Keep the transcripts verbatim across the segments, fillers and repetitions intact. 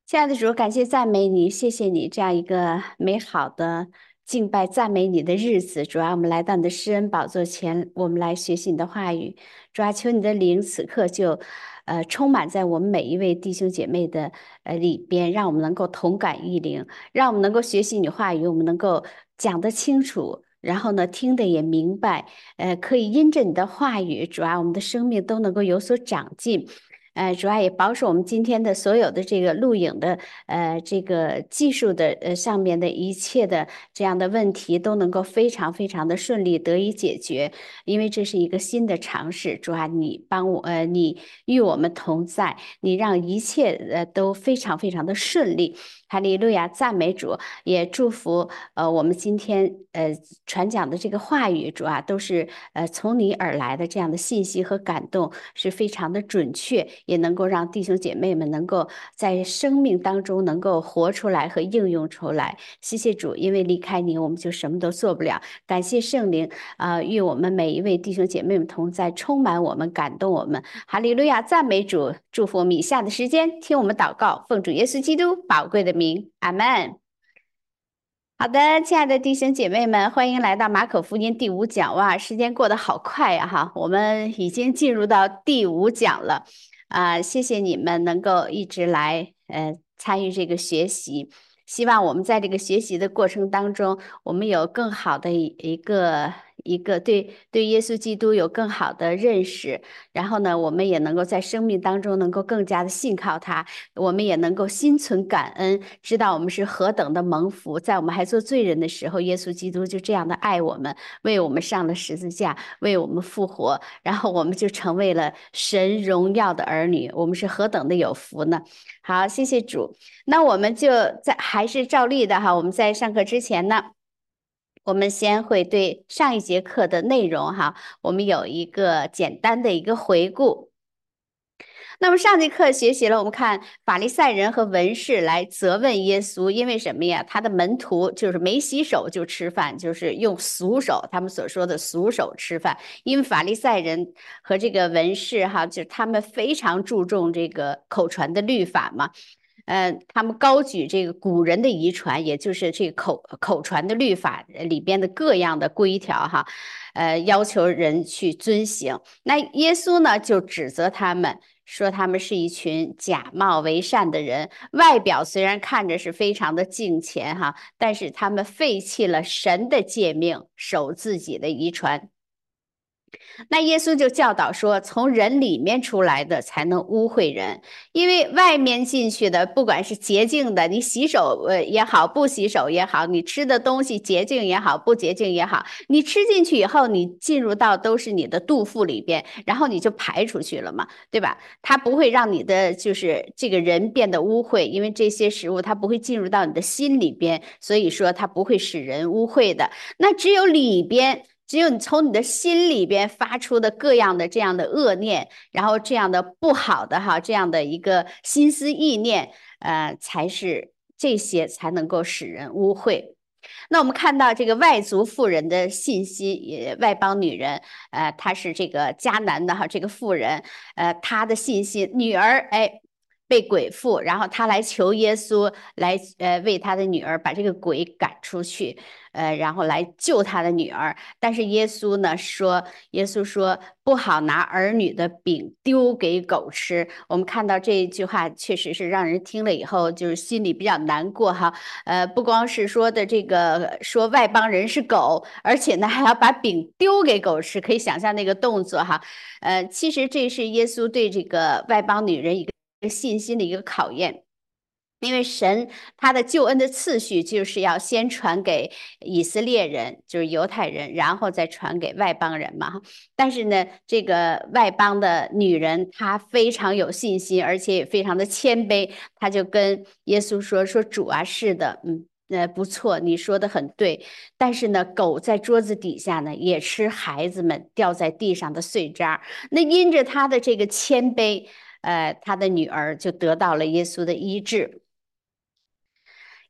亲爱的主，感谢赞美你，谢谢你这样一个美好的敬拜赞美你的日子。主啊，我们来到你的施恩宝座前，我们来学习你的话语。主啊，求你的灵此刻就，呃，充满在我们每一位弟兄姐妹的呃里边，让我们能够同感异灵，让我们能够学习你话语，我们能够讲得清楚。然后呢，听得也明白，呃，可以因着你的话语，主啊，我们的生命都能够有所长进。呃，主要也保守我们今天的所有的这个录影的呃这个技术的呃上面的一切的这样的问题都能够非常非常的顺利得以解决，因为这是一个新的尝试。主啊，你帮我呃你与我们同在，你让一切呃都非常非常的顺利。哈利路亚，赞美主，也祝福呃我们今天呃传讲的这个话语，主啊都是呃从你而来的这样的信息和感动，是非常的准确，也能够让弟兄姐妹们能够在生命当中能够活出来和应用出来。谢谢主，因为离开你，我们就什么都做不了。感谢圣灵，啊、与我们每一位弟兄姐妹们同在，充满我们，感动我们。哈利路亚，赞美主，祝福我们以下的时间，听我们祷告，奉主耶稣基督宝贵的名，阿门。好的，亲爱的弟兄姐妹们，欢迎来到马可福音第五讲。哇，时间过得好快呀！哈，我们已经进入到第五讲了。啊、谢谢你们能够一直来呃参与这个学习。希望我们在这个学习的过程当中，我们有更好的一一个一个对对耶稣基督有更好的认识。然后呢，我们也能够在生命当中能够更加的信靠他。我们也能够心存感恩，知道我们是何等的蒙福。在我们还做罪人的时候，耶稣基督就这样的爱我们，为我们上了十字架，为我们复活，然后我们就成为了神荣耀的儿女。我们是何等的有福呢？好，谢谢主。那我们就在还是照例的哈，我们在上课之前呢。我们先会对上一节课的内容哈，我们有一个简单的一个回顾。那么上节课学习了，我们看法利赛人和文士来责问耶稣，因为什么呀？他的门徒就是没洗手就吃饭，就是用俗手，他们所说的俗手吃饭。因为法利赛人和这个文士哈，就是他们非常注重这个口传的律法嘛。呃，他们高举这个古人的遗传，也就是这个口口传的律法里边的各样的规条哈，呃，要求人去遵行。那耶稣呢，就指责他们，说他们是一群假冒为善的人，外表虽然看着是非常的敬虔哈，但是他们废弃了神的诫命，守自己的遗传。那耶稣就教导说，从人里面出来的才能污秽人，因为外面进去的，不管是洁净的，你洗手呃也好，不洗手也好，你吃的东西洁净也好，不洁净也好，你吃进去以后，你进入到都是你的肚腹里边，然后你就排出去了嘛，对吧？它不会让你的就是这个人变得污秽，因为这些食物它不会进入到你的心里边，所以说它不会使人污秽的。那只有里边。只有你从你的心里边发出的各样的这样的恶念，然后这样的不好的哈，这样的一个心思意念，呃，才是这些才能够使人污秽。那我们看到这个外族妇人的信息，也外邦女人，呃，她是这个迦南的哈，这个妇人，呃，她的信息，女儿哎被鬼附，然后她来求耶稣来呃为她的女儿把这个鬼赶出去，呃，然后来救她的女儿。但是耶稣呢说，耶稣说不好拿儿女的饼丢给狗吃。我们看到这一句话，确实是让人听了以后就是心里比较难过哈。呃，不光是说的这个说外邦人是狗，而且呢还要把饼丢给狗吃，可以想象那个动作哈。呃，其实这是耶稣对这个外邦女人一个信心的一个考验。因为神他的救恩的次序就是要先传给以色列人，就是犹太人，然后再传给外邦人嘛。但是呢，这个外邦的女人她非常有信心，而且也非常的谦卑，她就跟耶稣说：“说主啊，是的，嗯。”呃，不错，你说的很对。但是呢，狗在桌子底下呢，也吃孩子们掉在地上的碎渣。那因着他的这个谦卑，呃，他的女儿就得到了耶稣的医治。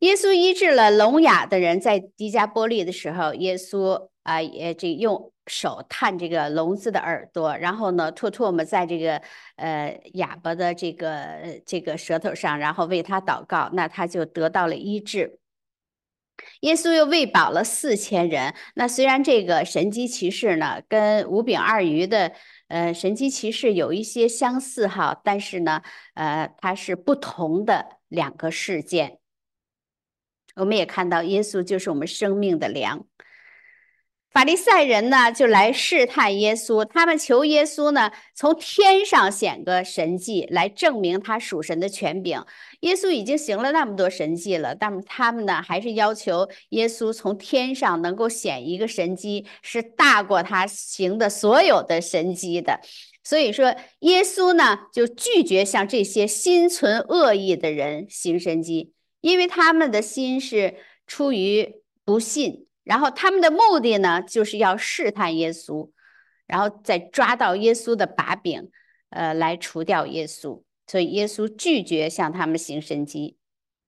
耶稣医治了聋哑的人，在迪加波利的时候，耶稣啊、呃、也这用手探这个聋子的耳朵，然后呢吐唾沫在这个呃哑巴的这个这个舌头上，然后为他祷告，那他就得到了医治。耶稣又喂饱了四千人。那虽然这个神机骑士呢，跟五饼二鱼的呃神机骑士有一些相似哈，但是呢，呃，它是不同的两个事件。我们也看到，耶稣就是我们生命的粮。法利赛人呢，就来试探耶稣，他们求耶稣呢，从天上显个神迹，来证明他属神的权柄。耶稣已经行了那么多神迹了，但他们呢，还是要求耶稣从天上能够显一个神迹，是大过他行的所有的神迹的。所以说，耶稣呢，就拒绝向这些心存恶意的人行神迹，因为他们的心是出于不信。然后他们的目的呢，就是要试探耶稣，然后再抓到耶稣的把柄，呃，来除掉耶稣。所以耶稣拒绝向他们行神迹。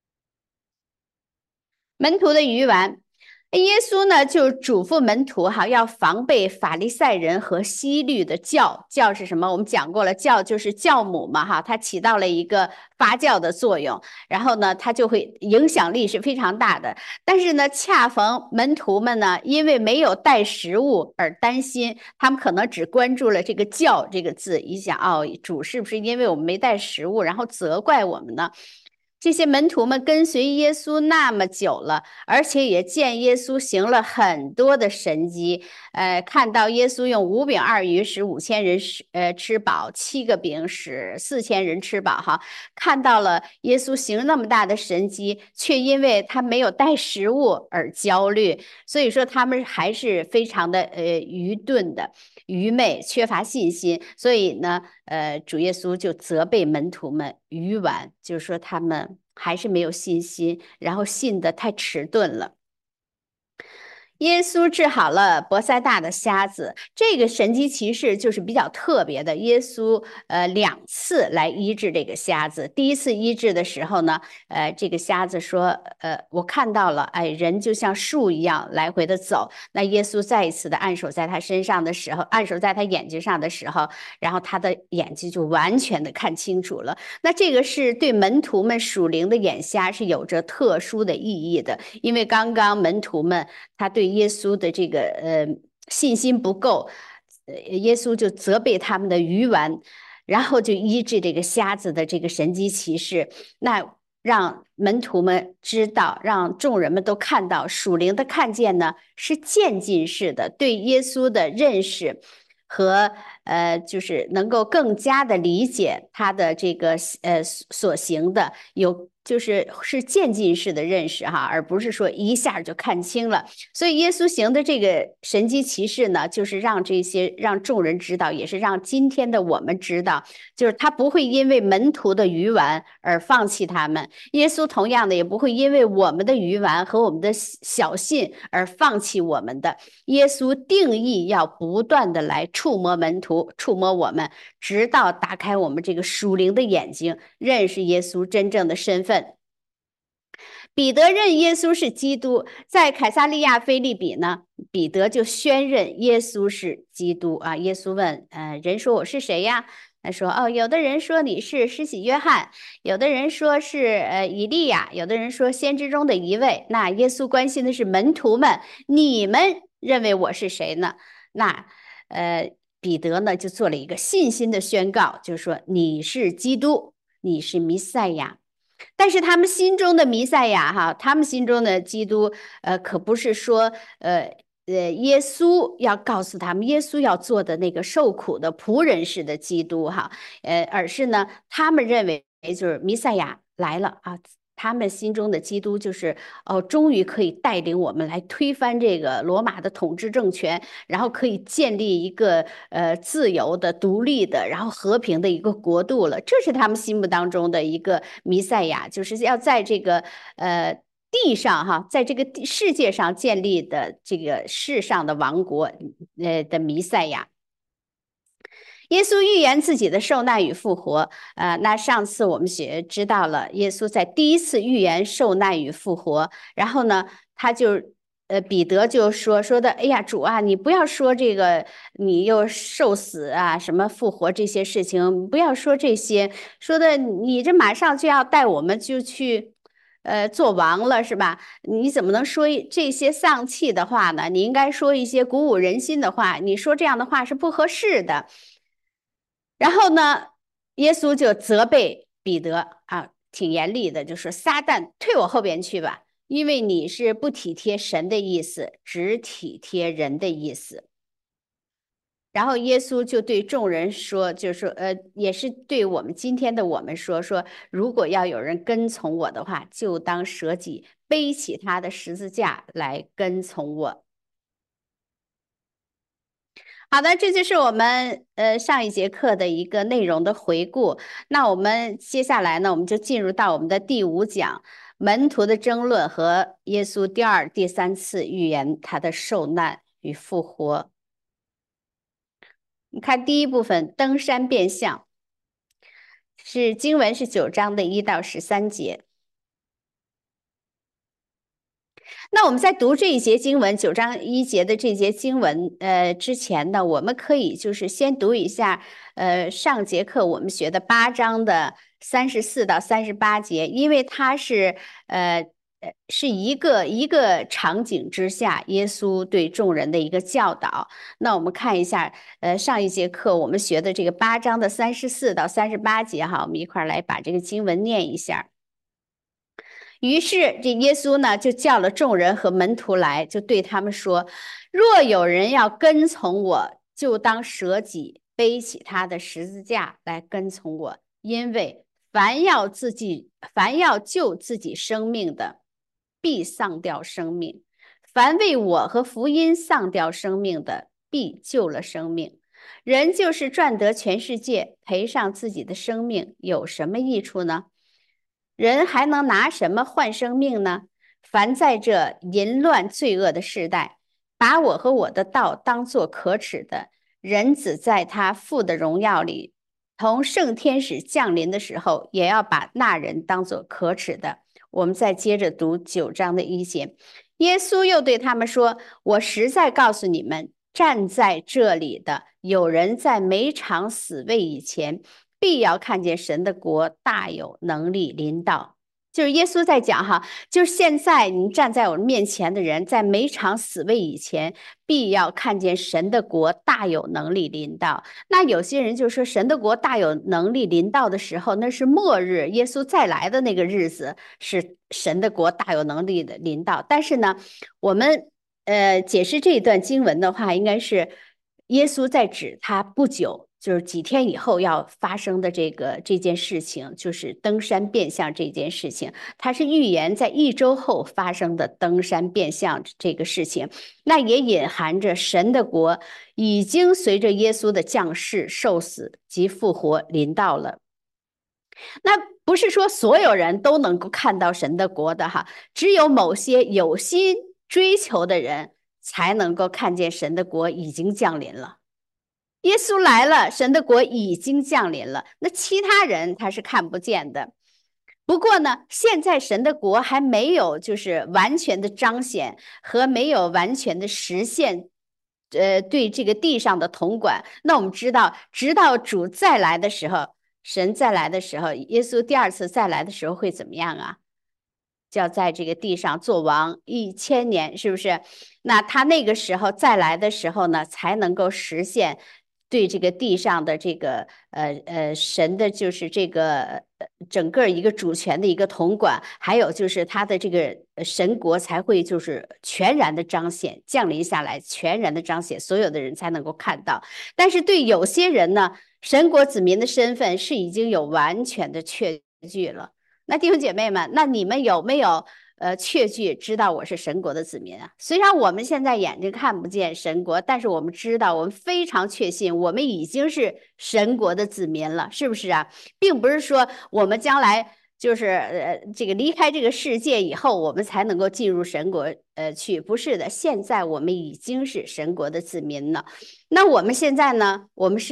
门徒的鱼丸，耶稣呢就嘱咐门徒哈，要防备法利赛人和希律的酵。酵是什么？我们讲过了，酵就是酵母嘛哈，它起到了一个发酵的作用，然后呢，它就会影响力是非常大的。但是呢，恰逢门徒们呢，因为没有带食物而担心，他们可能只关注了这个酵这个字，一想哦，主是不是因为我们没带食物，然后责怪我们呢？这些门徒们跟随耶稣那么久了，而且也见耶稣行了很多的神迹，呃，看到耶稣用五饼二鱼使五千人吃呃吃饱，七个饼使四千人吃饱哈，看到了耶稣行那么大的神迹，却因为他没有带食物而焦虑，所以说他们还是非常的呃愚钝的。愚昧，缺乏信心，所以呢，呃，主耶稣就责备门徒们愚顽，就是说他们还是没有信心，然后信得太迟钝了。耶稣治好了伯赛大的瞎子，这个神迹奇事就是比较特别的。耶稣呃两次来医治这个瞎子，第一次医治的时候呢，呃，这个瞎子说，呃，我看到了，哎，人就像树一样来回的走。那耶稣再一次的按手在他身上的时候，按手在他眼睛上的时候，然后他的眼睛就完全的看清楚了。那这个是对门徒们属灵的眼瞎是有着特殊的意义的，因为刚刚门徒们他对耶稣的这个呃信心不够，呃，耶稣就责备他们的愚顽，然后就医治这个瞎子的这个神迹奇事，那让门徒们知道，让众人们都看到属灵的看见呢是渐进式的，对耶稣的认识和呃就是能够更加的理解他的这个呃所行的有。就是是渐进式的认识哈，而不是说一下就看清了。所以耶稣行的这个神迹奇事呢，就是让这些让众人知道，也是让今天的我们知道，就是他不会因为门徒的愚顽而放弃他们。耶稣同样的也不会因为我们的愚顽和我们的小信而放弃我们的。耶稣定义要不断的来触摸门徒，触摸我们，直到打开我们这个属灵的眼睛，认识耶稣真正的身份。彼得认耶稣是基督，在凯撒利亚腓立比呢，彼得就宣认耶稣是基督啊。耶稣问：“呃，人说我是谁呀？”他说：“哦，有的人说你是施洗约翰，有的人说是呃以利亚，有的人说先知中的一位。”那耶稣关心的是门徒们，你们认为我是谁呢？那呃，彼得呢就做了一个信心的宣告，就是说你是基督，你是弥赛亚。但是他们心中的弥赛亚哈，他们心中的基督，呃，可不是说，呃呃，耶稣要告诉他们，耶稣要做的那个受苦的仆人式的基督哈，呃，而是呢，他们认为就是弥赛亚来了啊。他们心中的基督就是哦，终于可以带领我们来推翻这个罗马的统治政权，然后可以建立一个呃自由的、独立的，然后和平的一个国度了。这是他们心目当中的一个弥赛亚，就是要在这个呃地上哈，在这个世界上建立的这个世上的王国呃的弥赛亚。 耶稣预言自己的受难与复活，呃，那上次我们学知道了，耶稣在第一次预言受难与复活，然后呢，他就，呃，彼得就说说的，哎呀，主啊，你不要说这个，你又受死啊，什么复活这些事情，不要说这些，说的你这马上就要带我们就去。呃，做王了是吧？你怎么能说这些丧气的话呢？你应该说一些鼓舞人心的话。你说这样的话是不合适的。然后呢，耶稣就责备彼得啊，挺严厉的，就说：“撒旦，退我后边去吧，因为你是不体贴神的意思，只体贴人的意思。”然后耶稣就对众人说，就是说，呃，也是对我们今天的我们说，说如果要有人跟从我的话，就当舍己，背起他的十字架来跟从我。好的，这就是我们呃上一节课的一个内容的回顾。那我们接下来呢，我们就进入到我们的第五讲：门徒的争论和耶稣第二、第三次预言他的受难与复活。你看第一部分登山变相，是经文是九章的一到十三节。那我们在读这一节经文九章一节的这节经文呃之前呢，我们可以就是先读一下呃上节课我们学的八章的三十四到三十八节，因为它是呃呃是一个一个场景之下耶稣对众人的一个教导。那我们看一下呃上一节课我们学的这个八章的三十四到三十八节哈，我们一块来把这个经文念一下。于是这耶稣呢就叫了众人和门徒来，就对他们说：若有人要跟从我，就当舍己，背起他的十字架来跟从我。因为凡要自己凡要救自己生命的，必丧掉生命；凡为我和福音丧掉生命的，必救了生命。人就是赚得全世界，赔上自己的生命，有什么益处呢？人还能拿什么换生命呢？凡在这淫乱罪恶的时代，把我和我的道当作可耻的，人子在他父的荣耀里，同圣天使降临的时候，也要把那人当作可耻的。我们再接着读九章的一节，耶稣又对他们说：我实在告诉你们，站在这里的有人在每场死位以前，必要看见神的国大有能力临到。就是耶稣在讲哈，就是现在你站在我面前的人，在每场死位以前，必要看见神的国大有能力临到。那有些人就说，神的国大有能力临到的时候，那是末日，耶稣再来的那个日子，是神的国大有能力的临到。但是呢，我们呃解释这一段经文的话，应该是耶稣在指他不久。就是几天以后要发生的这个这件事情，就是登山变相这件事情，它是预言在一周后发生的登山变相这个事情，那也隐含着神的国已经随着耶稣的降世、受死及复活临到了。那不是说所有人都能够看到神的国的哈，只有某些有心追求的人才能够看见神的国已经降临了。耶稣来了，神的国已经降临了，那其他人他是看不见的。不过呢，现在神的国还没有就是完全的彰显和没有完全的实现，呃，对这个地上的统管。那我们知道，直到主再来的时候，神再来的时候，耶稣第二次再来的时候会怎么样啊？就要在这个地上做王一千年，是不是？那他那个时候再来的时候呢，才能够实现对这个地上的这个呃呃神的，就是这个整个一个主权的一个统管，还有就是他的这个神国才会就是全然的彰显降临下来，全然的彰显，所有的人才能够看到。但是对有些人呢，神国子民的身份是已经有完全的确据了。那弟兄姐妹们，那你们有没有呃确据知道我是神国的子民啊？虽然我们现在眼睛看不见神国，但是我们知道，我们非常确信，我们已经是神国的子民了，是不是啊？并不是说我们将来就是呃这个离开这个世界以后，我们才能够进入神国呃去，不是的，现在我们已经是神国的子民了。那我们现在呢？我们是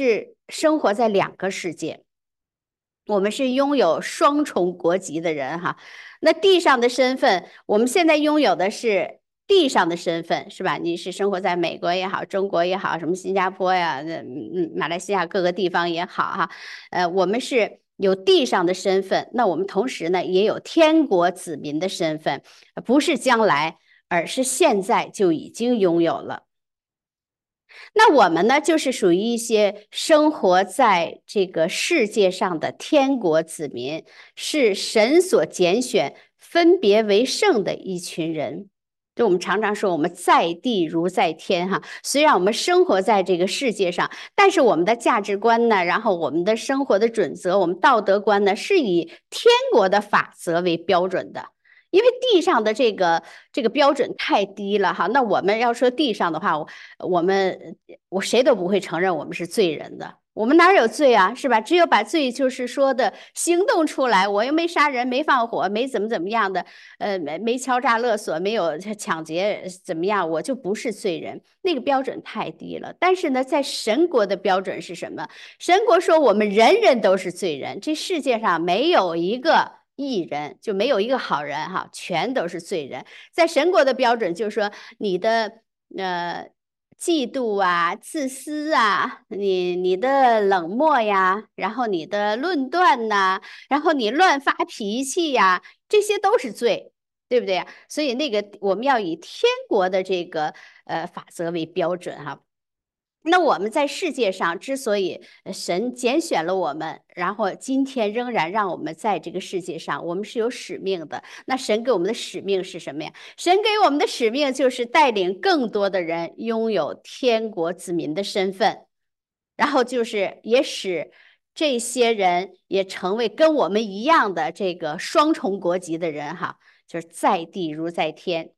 生活在两个世界。我们是拥有双重国籍的人哈，那地上的身份，我们现在拥有的是地上的身份，是吧？你是生活在美国也好，中国也好，什么新加坡呀、嗯嗯马来西亚各个地方也好哈，呃，我们是有地上的身份，那我们同时呢也有天国子民的身份，不是将来，而是现在就已经拥有了。那我们呢，就是属于一些生活在这个世界上的天国子民，是神所拣选、分别为圣的一群人。就我们常常说，我们在地如在天哈。虽然我们生活在这个世界上，但是我们的价值观呢，然后我们的生活的准则，我们道德观呢，是以天国的法则为标准的。因为地上的这个这个标准太低了哈，那我们要说地上的话，我我们我谁都不会承认我们是罪人的，我们哪有罪啊，是吧？只有把罪就是说的行动出来，我又没杀人，没放火，没怎么怎么样的，呃，没没敲诈勒索，没有抢劫，怎么样，我就不是罪人。那个标准太低了。但是呢，在神国的标准是什么？神国说我们人人都是罪人，这世界上没有一个义人，就没有一个好人哈，全都是罪人。在神国的标准就是说，你的呃嫉妒啊、自私啊，你你的冷漠呀，然后你的论断呐、然后你乱发脾气呀，这些都是罪，对不对呀？所以那个我们要以天国的这个呃法则为标准哈。那我们在世界上之所以神拣选了我们，然后今天仍然让我们在这个世界上，我们是有使命的。那神给我们的使命是什么呀？神给我们的使命就是带领更多的人拥有天国子民的身份，然后就是也使这些人也成为跟我们一样的这个双重国籍的人哈，就是在地如在天。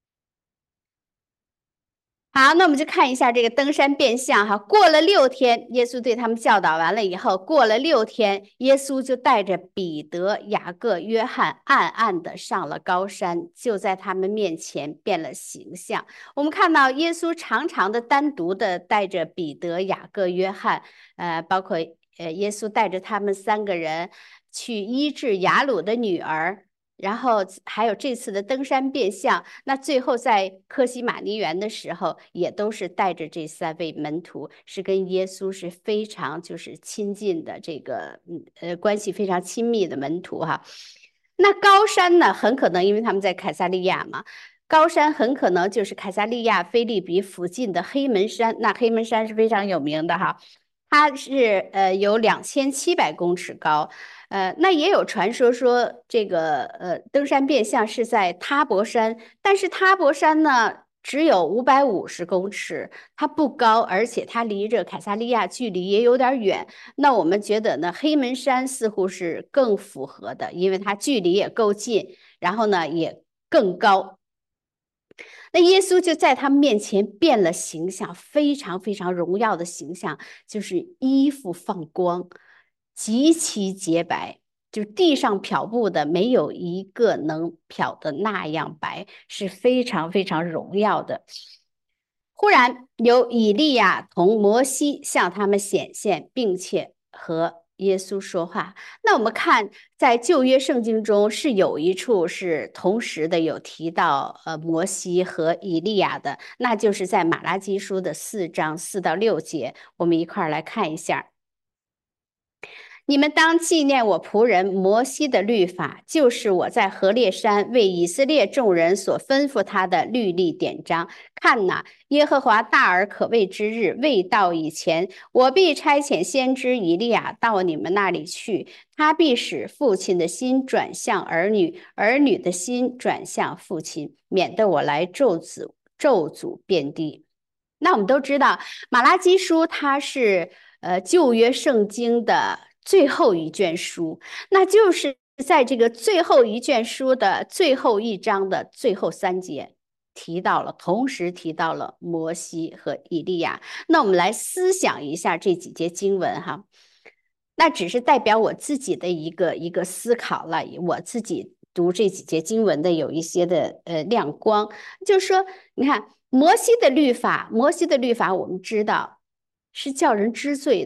好，那我们就看一下这个登山变相哈。过了六天，耶稣对他们教导完了以后，过了六天，耶稣就带着彼得、雅各、约翰暗暗的上了高山，就在他们面前变了形象。我们看到耶稣常常的单独的带着彼得、雅各、约翰，呃，包括呃，耶稣带着他们三个人去医治雅鲁的女儿。然后还有这次的登山变相，那最后在克西马尼园的时候，也都是带着这三位门徒，是跟耶稣是非常就是亲近的这个嗯呃关系非常亲密的门徒哈。那高山呢，很可能因为他们在凯撒利亚嘛，高山很可能就是凯撒利亚菲利比附近的黑门山。那黑门山是非常有名的哈，它是呃有两千七百公尺高。呃，那也有传说说这个呃登山变相是在踏伯山，但是踏伯山呢只有五百五十公尺，它不高，而且它离着凯撒利亚距离也有点远。那我们觉得呢，黑门山似乎是更符合的，因为它距离也够近，然后呢也更高。那耶稣就在他们面前变了形象，非常非常荣耀的形象，就是衣服放光，极其洁白，就地上漂布的没有一个能漂的那样白，是非常非常荣耀的。忽然有以利亚同摩西向他们显现，并且和耶稣说话。那我们看，在旧约圣经中是有一处是同时的有提到呃摩西和以利亚的，那就是在马拉基书的四章四到六节，我们一块儿来看一下。你们当纪念我仆人摩西的律法，就是我在何烈山为以色列众人所吩咐他的律例典章。看哪，耶和华大而可畏之日未到以前，我必差遣先知以利亚到你们那里去，他必使父亲的心转向儿女，儿女的心转向父亲，免得我来咒诅咒诅遍地。那我们都知道，马拉基书它是呃旧约圣经的最后一卷书，那就是在这个最后一卷书的最后一章的最后三节提到了，同时提到了摩西和以利亚。那我们来思想一下这几节经文哈，那只是代表我自己的一个一个思考了，我自己读这几节经文的有一些的呃亮光，就是说，你看摩西的律法，摩西的律法我们知道是叫人知罪的。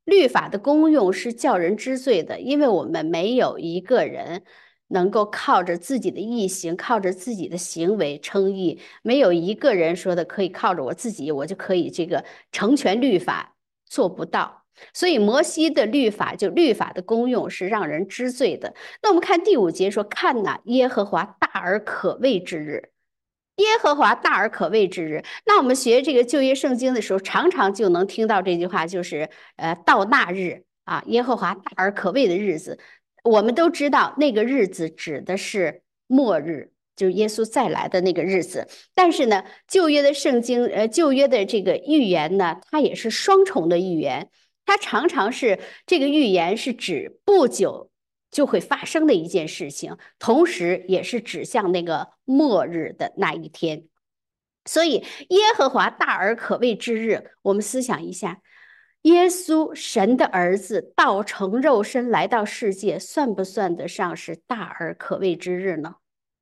律法的功用是叫人知罪的，因为我们没有一个人能够靠着自己的义行，靠着自己的行为称义，没有一个人说的可以靠着我自己，我就可以这个成全律法，做不到。所以摩西的律法，就律法的功用是让人知罪的。那我们看第五节说，看哪，耶和华大而可畏之日。耶和华大而可畏之日。那我们学这个旧约圣经的时候，常常就能听到这句话，就是呃，到那日啊，耶和华大而可畏的日子。我们都知道那个日子指的是末日，就是耶稣再来的那个日子。但是呢，旧约的圣经，呃，旧约的这个预言呢，它也是双重的预言。它常常是这个预言是指不久就会发生的一件事情，同时也是指向那个末日的那一天。所以耶和华大而可畏之日，我们思想一下，耶稣神的儿子道成肉身来到世界，算不算得上是大而可畏之日呢？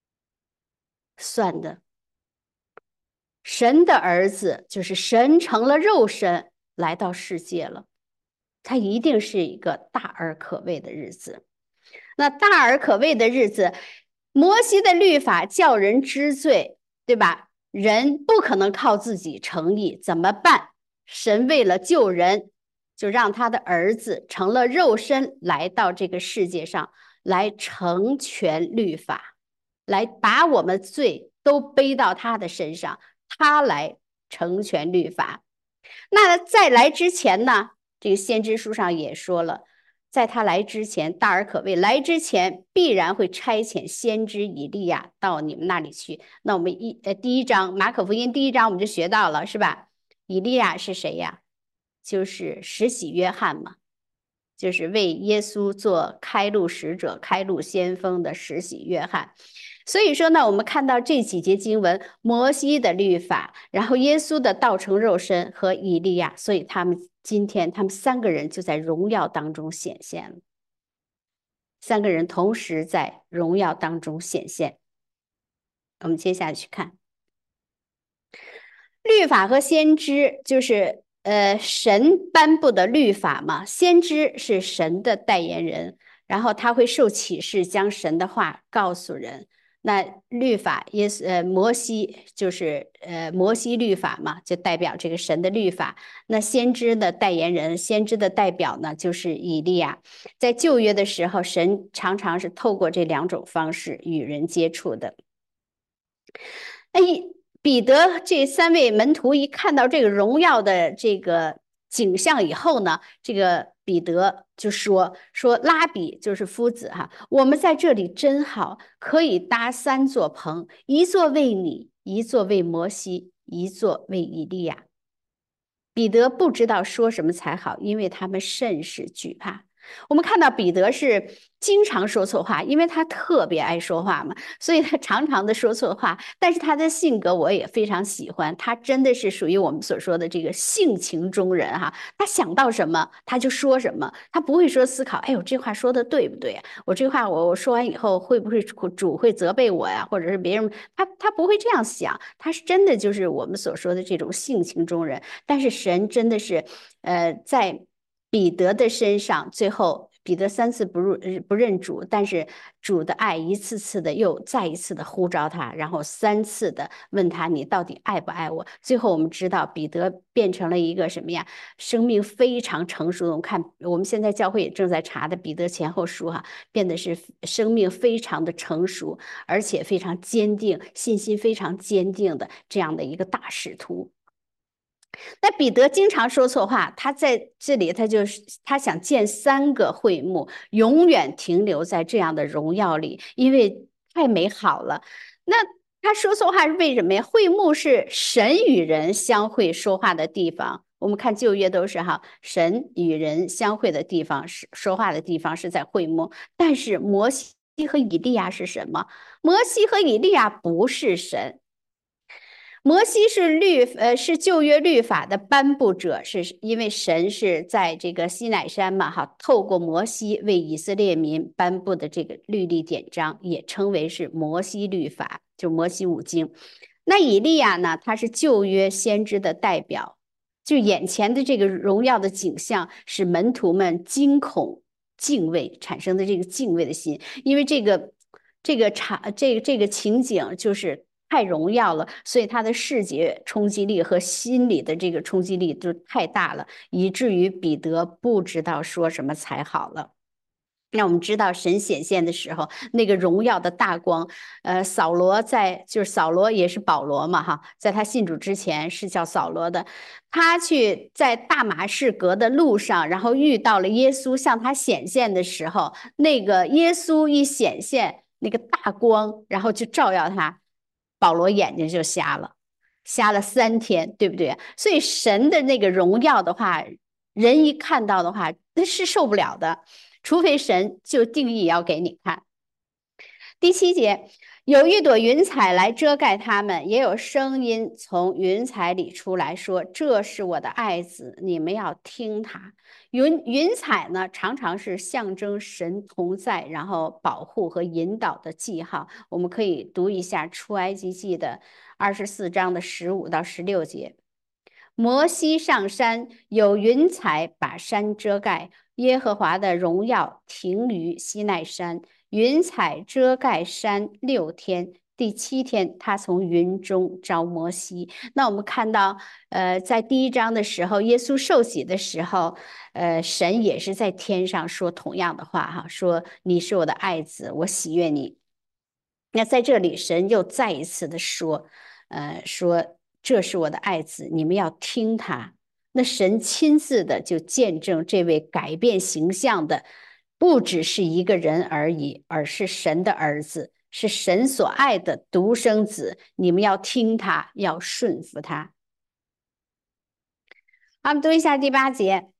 算的。神的儿子就是神成了肉身来到世界了，它一定是一个大而可畏的日子。那大而可畏的日子，摩西的律法叫人知罪，对吧？人不可能靠自己成义，怎么办？神为了救人，就让他的儿子成了肉身来到这个世界上，来成全律法，来把我们罪都背到他的身上，他来成全律法。那在来之前呢，这个先知书上也说了，在他来之前，大而可畏，来之前必然会差遣先知以利亚到你们那里去。那我们一呃第一章马可福音第一章我们就学到了，是吧？以利亚是谁呀？就是施洗约翰嘛，就是为耶稣做开路使者、开路先锋的施洗约翰。所以说呢，我们看到这几节经文，摩西的律法，然后耶稣的道成肉身和以利亚，所以他们今天他们三个人就在荣耀当中显现了，三个人同时在荣耀当中显现。我们接下去看律法和先知，就是呃神颁布的律法嘛，先知是神的代言人，然后他会受启示，将神的话告诉人。那律法耶稣呃摩西就是呃摩西律法嘛，就代表这个神的律法。那先知的代言人，先知的代表呢，就是以利亚。在旧约的时候，神常常是透过这两种方式与人接触的。哎，彼得这三位门徒一看到这个荣耀的这个景象以后呢，这个彼得就说说拉比就是夫子哈，我们在这里真好，可以搭三座棚，一座为你，一座为摩西，一座为以利亚。彼得不知道说什么才好，因为他们甚是惧怕。我们看到彼得是经常说错话，因为他特别爱说话嘛，所以他常常的说错话。但是他的性格我也非常喜欢，他真的是属于我们所说的这个性情中人哈。他想到什么他就说什么，他不会说思考，哎呦这话说的对不对呀？我这话我我说完以后会不会主会责备我呀？或者是别人他他不会这样想，他是真的就是我们所说的这种性情中人。但是神真的是，呃，在彼得的身上，最后彼得三次不入不认主，但是主的爱一次次的又再一次的呼召他，然后三次的问他你到底爱不爱我？最后我们知道彼得变成了一个什么呀？生命非常成熟的。我们看我们现在教会也正在查的彼得前后书哈，变得是生命非常的成熟，而且非常坚定，信心非常坚定的这样的一个大使徒。那彼得经常说错话，他在这里，他就是他想建三个会幕，永远停留在这样的荣耀里，因为太美好了。那他说错话是为什么呀？会幕是神与人相会说话的地方。我们看旧约都是哈，神与人相会的地方是说话的地方是在会幕，但是摩西和以利亚是什么？摩西和以利亚不是神。摩西是律呃是旧约律法的颁布者，是因为神是在这个西乃山嘛哈，透过摩西为以色列民颁布的这个律例典章，也称为是摩西律法，就摩西五经。那以利亚呢，他是旧约先知的代表， 就眼前的这个荣耀的景象，使门徒们惊恐敬畏，产生的这个敬畏的心，因为这个这个场这个这个情景就是太荣耀了，所以他的视觉冲击力和心理的这个冲击力就太大了，以至于彼得不知道说什么才好了。让我们知道神显现的时候，那个荣耀的大光，呃，扫罗在就是扫罗也是保罗嘛，哈，在他信主之前是叫扫罗的，他去在大马士革的路上，然后遇到了耶稣向他显现的时候，那个耶稣一显现，那个大光，然后就照耀他，保罗眼睛就瞎了，瞎了三天，对不对？所以神的那个荣耀的话，人一看到的话，那是受不了的。除非神就定义要给你看。第七节，有一朵云彩来遮盖他们，也有声音从云彩里出来说：“这是我的爱子，你们要听他。”云云彩呢，常常是象征神同在，然后保护和引导的记号。我们可以读一下出埃及记的二十四章的十五到十六节。摩西上山，有云彩把山遮盖。耶和华的荣耀停于西奈山，云彩遮盖山六天。第七天，他从云中召摩西。那我们看到，呃，在第一章的时候，耶稣受洗的时候，呃，神也是在天上说同样的话，哈，说你是我的爱子，我喜悦你。那在这里，神又再一次的说，呃，说这是我的爱子，你们要听他。那神亲自的就见证这位改变形象的，不只是一个人而已，而是神的儿子，是神所爱的独生子。你们要听他，要顺服他。好，我们读一下第八节。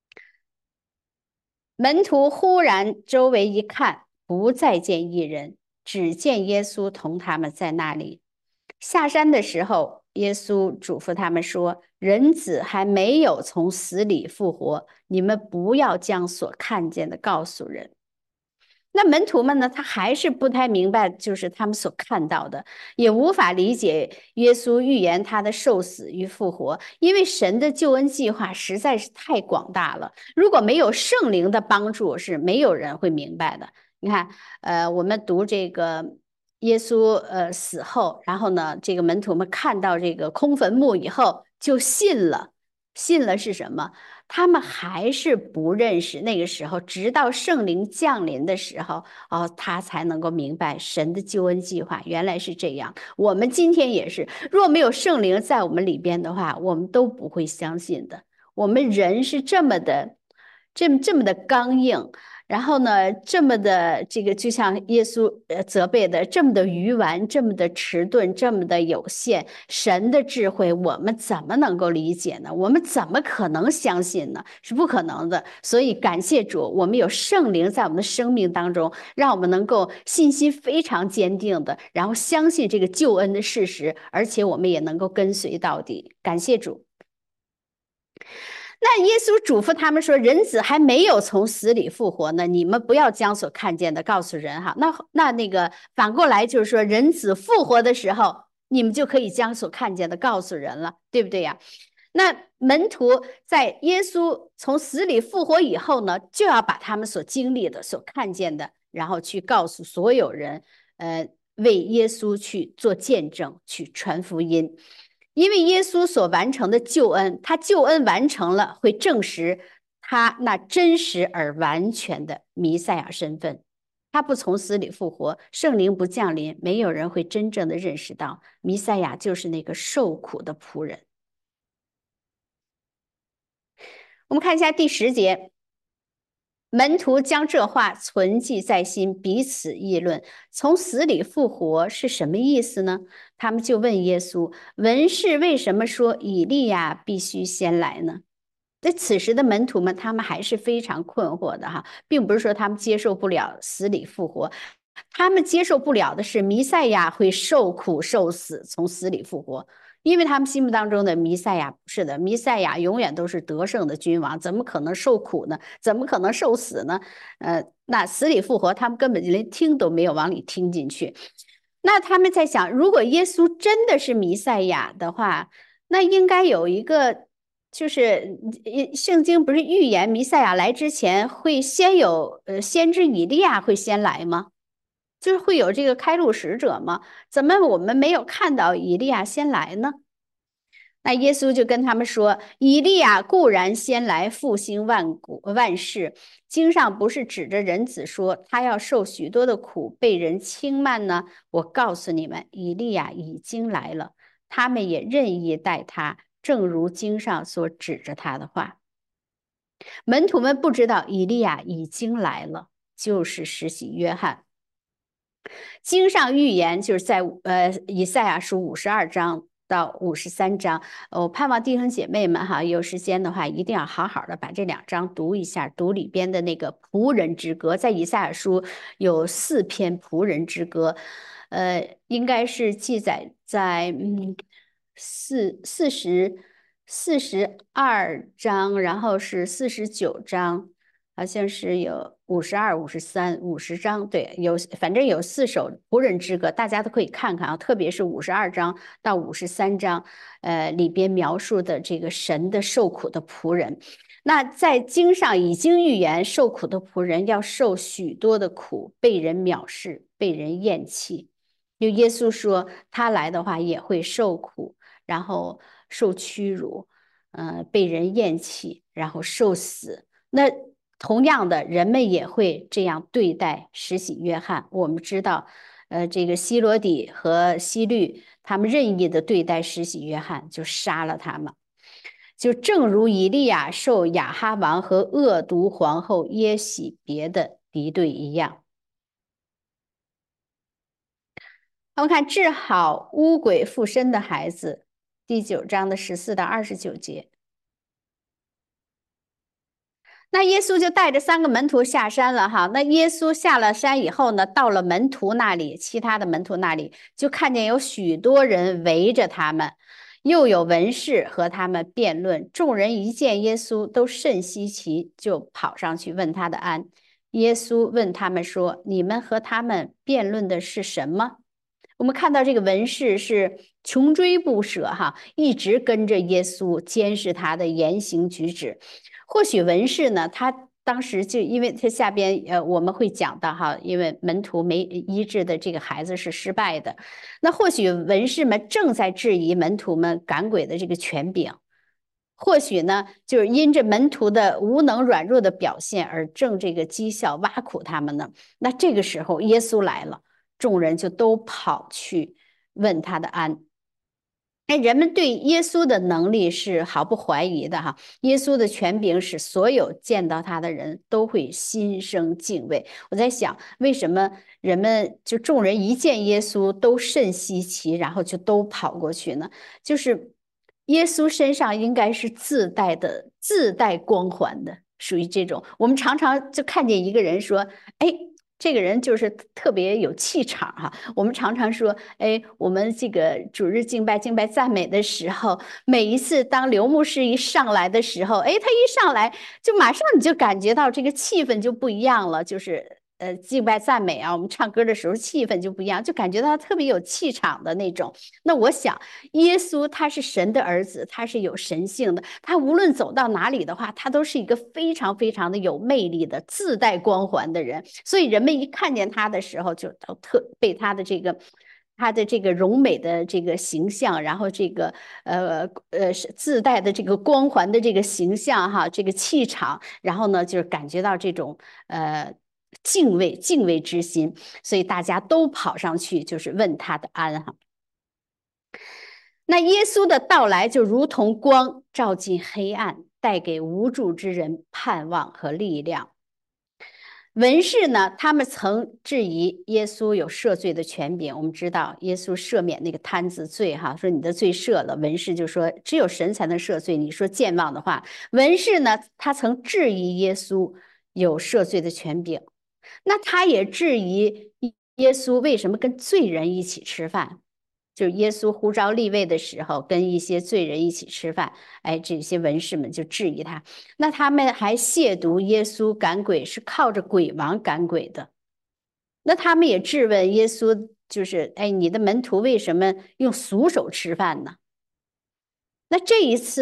门徒忽然周围一看，不再见一人，只见耶稣同他们在那里。下山的时候，耶稣嘱咐他们说：“人子还没有从死里复活，你们不要将所看见的告诉人。”那门徒们呢？他还是不太明白，就是他们所看到的，也无法理解耶稣预言他的受死与复活，因为神的救恩计划实在是太广大了。如果没有圣灵的帮助，是没有人会明白的。你看，呃，我们读这个耶稣呃死后，然后呢，这个门徒们看到这个空坟墓以后，就信了。信了是什么？他们还是不认识。那个时候，直到圣灵降临的时候，哦，他才能够明白神的救恩计划原来是这样。我们今天也是，若没有圣灵在我们里边的话，我们都不会相信的。我们人是这么的，这么这么的刚硬。然后呢，这么的这个，就像耶稣呃责备的，这么的愚顽，这么的迟钝，这么的有限，神的智慧我们怎么能够理解呢？我们怎么可能相信呢？是不可能的。所以感谢主，我们有圣灵在我们的生命当中，让我们能够信心非常坚定的，然后相信这个救恩的事实，而且我们也能够跟随到底。感谢主。那耶稣嘱咐他们说：“人子还没有从死里复活呢，你们不要将所看见的告诉人。”哈，那那那个反过来就是说，人子复活的时候，你们就可以将所看见的告诉人了，对不对呀？那门徒在耶稣从死里复活以后呢，就要把他们所经历的、所看见的，然后去告诉所有人，呃，为耶稣去做见证，去传福音。因为耶稣所完成的救恩，他救恩完成了，会证实他那真实而完全的弥赛亚身份。他不从死里复活，圣灵不降临，没有人会真正的认识到弥赛亚就是那个受苦的仆人。我们看一下第十节，门徒将这话存记在心，彼此议论，从死里复活是什么意思呢？他们就问耶稣，文士为什么说以利亚必须先来呢？在此时的门徒们，他们还是非常困惑的哈，并不是说他们接受不了死里复活，他们接受不了的是弥赛亚会受苦受死，从死里复活。因为他们心目当中的弥赛亚不是的，弥赛亚永远都是得胜的君王，怎么可能受苦呢？怎么可能受死呢？呃，那死里复活，他们根本就连听都没有往里听进去。那他们在想，如果耶稣真的是弥赛亚的话，那应该有一个就是呃圣经不是预言弥赛亚来之前会先有呃先知以利亚会先来吗？就是会有这个开路使者吗？怎么我们没有看到以利亚先来呢？那耶稣就跟他们说：以利亚固然先来复兴万古万事，经上不是指着人子说他要受许多的苦，被人轻慢呢？我告诉你们，以利亚已经来了，他们也任意待他，正如经上所指着他的话。门徒们不知道以利亚已经来了，就是施洗约翰。经上预言就是在呃以赛亚书五十二章到五十三章，我盼望弟兄姐妹们哈，有时间的话一定要好好的把这两章读一下，读里边的那个仆人之歌，在以赛亚书有四篇仆人之歌，呃，应该是记载在嗯四四十四十二章，然后是四十九章。好像是有五十二、五十三、五十章，对，有反正有四首仆人之歌，大家都可以看看啊。特别是五十二章到五十三章，呃，里边描述的这个神的受苦的仆人。那在经上已经预言，受苦的仆人要受许多的苦，被人藐视，被人厌弃。就耶稣说，他来的话也会受苦，然后受屈辱，嗯、呃，被人厌弃，然后受死。那同样的，人们也会这样对待施洗约翰。我们知道，呃，这个希罗底和希律他们任意的对待施洗约翰，就杀了他们。就正如以利亚受亚哈王和恶毒皇后耶喜别的敌对一样。我们看治好污鬼附身的孩子，第九章的十四到二十九节。那耶稣就带着三个门徒下山了哈。那耶稣下了山以后呢，到了门徒那里，其他的门徒那里就看见有许多人围着他们，又有文士和他们辩论。众人一见耶稣，都甚稀奇，就跑上去问他的安。耶稣问他们说：“你们和他们辩论的是什么？”我们看到这个文士是穷追不舍哈，一直跟着耶稣，监视他的言行举止。或许文士呢，他当时就因为他下边呃我们会讲到哈，因为门徒没医治的这个孩子是失败的，那或许文士们正在质疑门徒们赶鬼的这个权柄。或许呢，就是因着门徒的无能软弱的表现而正这个讥笑挖苦他们呢。那这个时候耶稣来了，众人就都跑去问他的安。哎，人们对耶稣的能力是毫不怀疑的哈。耶稣的权柄使所有见到他的人都会心生敬畏。我在想，为什么人们就众人一见耶稣都甚稀奇，然后就都跑过去呢？就是耶稣身上应该是自带的、自带光环的，属于这种。我们常常就看见一个人说：“哎。”这个人就是特别有气场哈。我们常常说，哎，我们这个主日敬拜、敬拜赞美的时候，每一次当刘牧师一上来的时候，哎，他一上来就马上你就感觉到这个气氛就不一样了，就是呃敬拜赞美啊，我们唱歌的时候气氛就不一样，就感觉到他特别有气场的那种。那我想，耶稣他是神的儿子，他是有神性的，他无论走到哪里的话，他都是一个非常非常的有魅力的、自带光环的人。所以人们一看见他的时候，就都特被他的这个。他的这个柔美的这个形象，然后这个呃呃自带的这个光环的这个形象哈，这个气场，然后呢就是感觉到这种呃敬畏敬畏之心，所以大家都跑上去就是问他的安哈。那耶稣的到来就如同光照进黑暗，带给无助之人盼望和力量。文士呢，他们曾质疑耶稣有赦罪的权柄。我们知道耶稣赦免那个摊子罪哈，说你的罪赦了。文士就说只有神才能赦罪，你说健忘的话。文士呢，他曾质疑耶稣有赦罪的权柄，那他也质疑耶稣为什么跟罪人一起吃饭。就是耶稣呼召立位的时候，跟一些罪人一起吃饭，哎，这些文士们就质疑他。那他们还亵渎耶稣赶鬼是靠着鬼王赶鬼的。那他们也质问耶稣，就是哎，你的门徒为什么用俗手吃饭呢？那这一次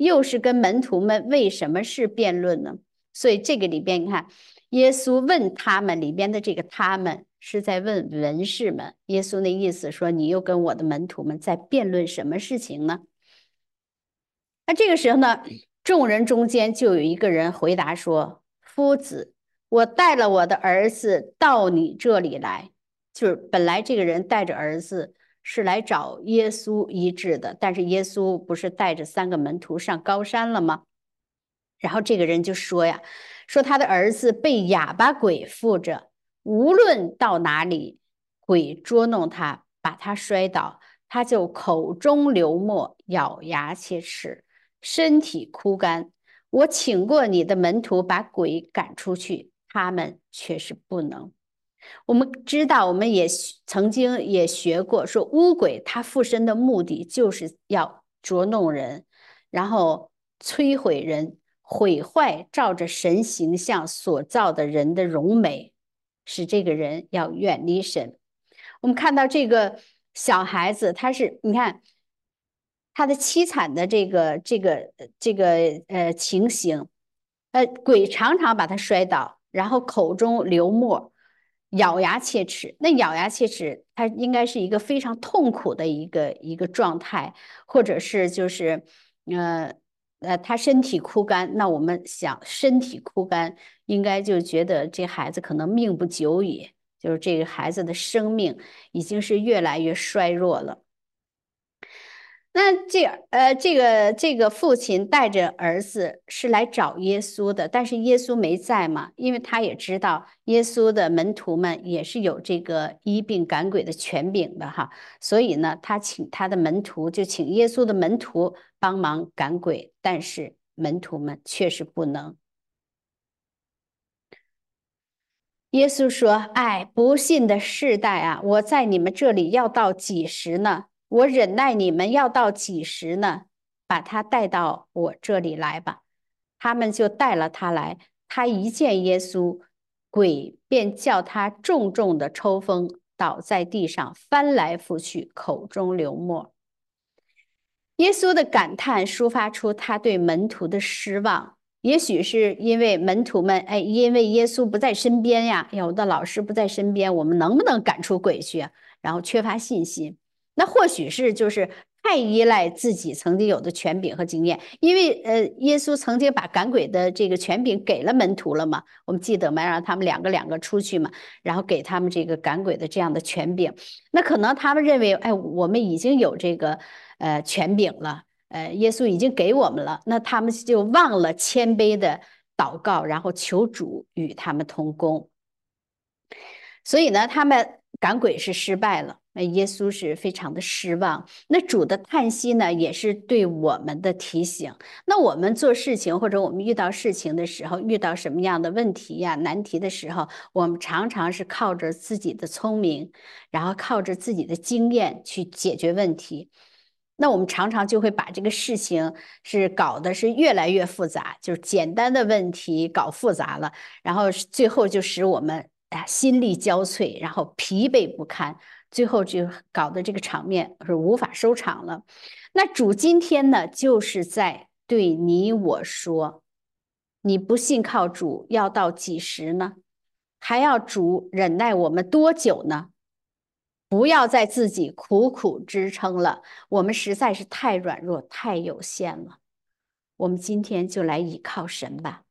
又是跟门徒们为什么是辩论呢？所以这个里边，你看，耶稣问他们里边的这个他们是在问文士们。耶稣那意思说，你又跟我的门徒们在辩论什么事情呢？那这个时候呢，众人中间就有一个人回答说：夫子，我带了我的儿子到你这里来。就是本来这个人带着儿子是来找耶稣医治的，但是耶稣不是带着三个门徒上高山了吗？然后这个人就说呀，说他的儿子被哑巴鬼附着，无论到哪里，鬼捉弄他，把他摔倒，他就口中流沫，咬牙切齿，身体枯干。我请过你的门徒把鬼赶出去，他们却是不能。我们知道，我们也曾经也学过，说巫鬼它附身的目的就是要捉弄人，然后摧毁人，毁坏照着神形象所造的人的荣美，使这个人要远离神。我们看到这个小孩子，他是你看他的凄惨的这个这个这个呃情形，呃，鬼常常把他摔倒，然后口中流沫。咬牙切齿，那咬牙切齿，它应该是一个非常痛苦的一个一个状态，或者是就是，呃呃，他身体枯干。那我们想，身体枯干，应该就觉得这孩子可能命不久矣，就是这个孩子的生命已经是越来越衰弱了。那这呃，这个这个父亲带着儿子是来找耶稣的，但是耶稣没在嘛，因为他也知道耶稣的门徒们也是有这个医病赶鬼的权柄的哈，所以呢，他请他的门徒就请耶稣的门徒帮忙赶鬼，但是门徒们确实不能。耶稣说：哎，不信的世代啊，我在你们这里要到几时呢？我忍耐你们要到几时呢？把他带到我这里来吧。他们就带了他来。他一见耶稣，鬼便叫他重重的抽风，倒在地上，翻来覆去，口中流沫。耶稣的感叹抒发出他对门徒的失望。也许是因为门徒们，哎，因为耶稣不在身边呀，有的老师不在身边，我们能不能赶出鬼去？然后缺乏信心。那或许是就是太依赖自己曾经有的权柄和经验，因为呃，耶稣曾经把赶鬼的这个权柄给了门徒了嘛，我们记得吗？让他们两个两个出去嘛，然后给他们这个赶鬼的这样的权柄。那可能他们认为，哎，我们已经有这个呃权柄了。呃，耶稣已经给我们了，那他们就忘了谦卑的祷告，然后求主与他们同工。所以呢，他们赶鬼是失败了，那耶稣是非常的失望。那主的叹息呢，也是对我们的提醒。那我们做事情或者我们遇到事情的时候，遇到什么样的问题呀、难题的时候，我们常常是靠着自己的聪明，然后靠着自己的经验去解决问题。那我们常常就会把这个事情是搞得是越来越复杂，就是简单的问题搞复杂了，然后最后就使我们啊心力交瘁，然后疲惫不堪，最后就搞得这个场面是无法收场了。那主今天呢，就是在对你我说，你不信靠主要到几时呢？还要主忍耐我们多久呢？不要再自己苦苦支撑了，我们实在是太软弱、太有限了。我们今天就来倚靠神吧。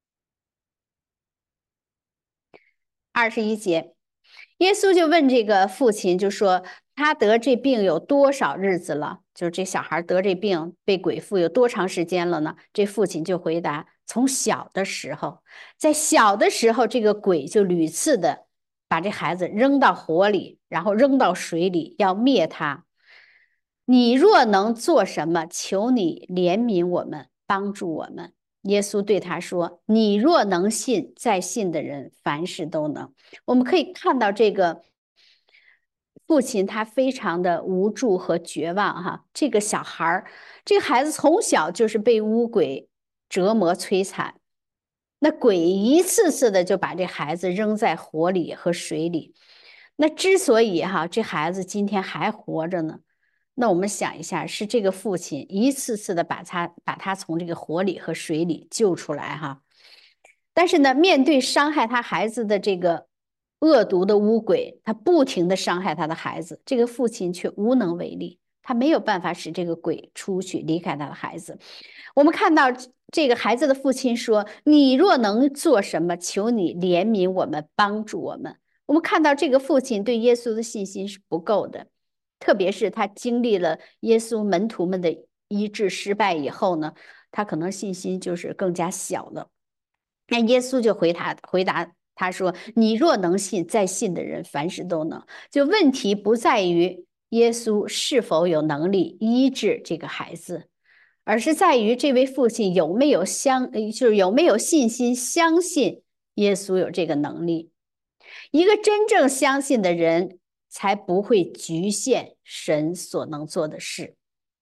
二十一节，耶稣就问这个父亲，就说他得这病有多少日子了？就是这小孩得这病被鬼附有多长时间了呢？这父亲就回答：从小的时候，在小的时候，这个鬼就屡次的把这孩子扔到火里，然后扔到水里，要灭他。你若能做什么，求你怜悯我们，帮助我们。耶稣对他说：你若能信，在信的人凡事都能。我们可以看到这个父亲他非常的无助和绝望哈。这个小孩儿，这个孩子从小就是被巫鬼折磨摧残，那鬼一次次的就把这孩子扔在火里和水里。那之所以哈这孩子今天还活着呢， 那我们想一下，是这个父亲一次次的把他把他从这个火里和水里救出来哈。但是呢，面对伤害他孩子的这个恶毒的巫鬼，他不停的伤害他的孩子，这个父亲却无能为力，他没有办法使这个鬼出去离开他的孩子。我们看到这个孩子的父亲说：你若能做什么，求你怜悯我们，帮助我们。我们看到这个父亲对耶稣的信心是不够的，特别是他经历了耶稣门徒们的医治失败以后呢，他可能信心就是更加小了。那耶稣就回答回答他说：你若能信，在信的人凡事都能。就问题不在于耶稣是否有能力医治这个孩子，而是在于这位父亲有没有相，就是有没有信心相信耶稣有这个能力。一个真正相信的人，才不会局限神所能做的事。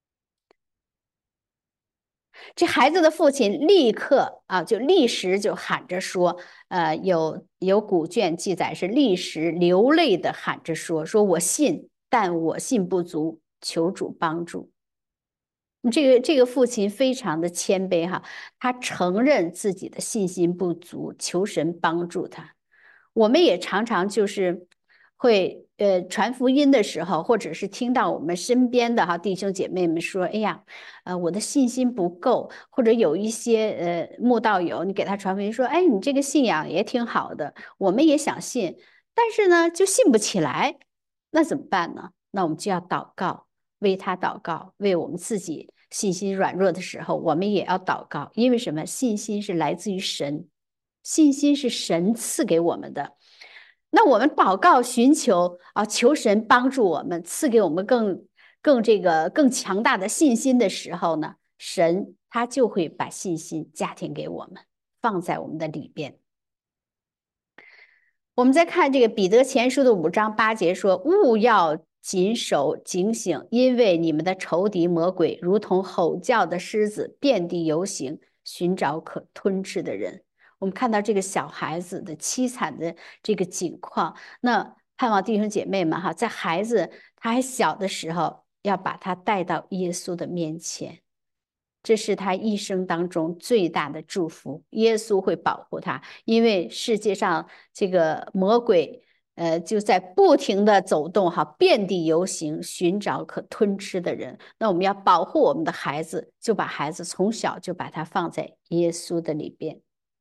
这孩子的父亲立刻啊，就立时就喊着说，呃，有有古卷记载是立时流泪的喊着说，说我信，但我信不足，求主帮助。这个这个父亲非常的谦卑哈，他承认自己的信心不足，求神帮助他。我们也常常就是会呃传福音的时候，或者是听到我们身边的哈弟兄姐妹们说，哎呀，呃我的信心不够，或者有一些呃慕道友，你给他传福音说，哎你这个信仰也挺好的，我们也想信，但是呢就信不起来，那怎么办呢？那我们就要祷告，为他祷告，为我们自己信心软弱的时候，我们也要祷告，因为什么？信心是来自于神。信心是神赐给我们的，那我们祷告寻求啊，求神帮助我们，赐给我们更更这个更强大的信心的时候呢，神他就会把信心加添给我们，放在我们的里边。我们再看这个彼得前书的五章八节说：勿要谨守警醒，因为你们的仇敌魔鬼如同吼叫的狮子，遍地游行，寻找可吞吃的人。我们看到这个小孩子的凄惨的这个境况，那盼望弟兄姐妹们哈，在孩子他还小的时候，要把他带到耶稣的面前。这是他一生当中最大的祝福，耶稣会保护他，因为世界上这个魔鬼，呃，就在不停的走动，哈，遍地游行，寻找可吞吃的人。那我们要保护我们的孩子，就把孩子从小就把他放在耶稣的里边。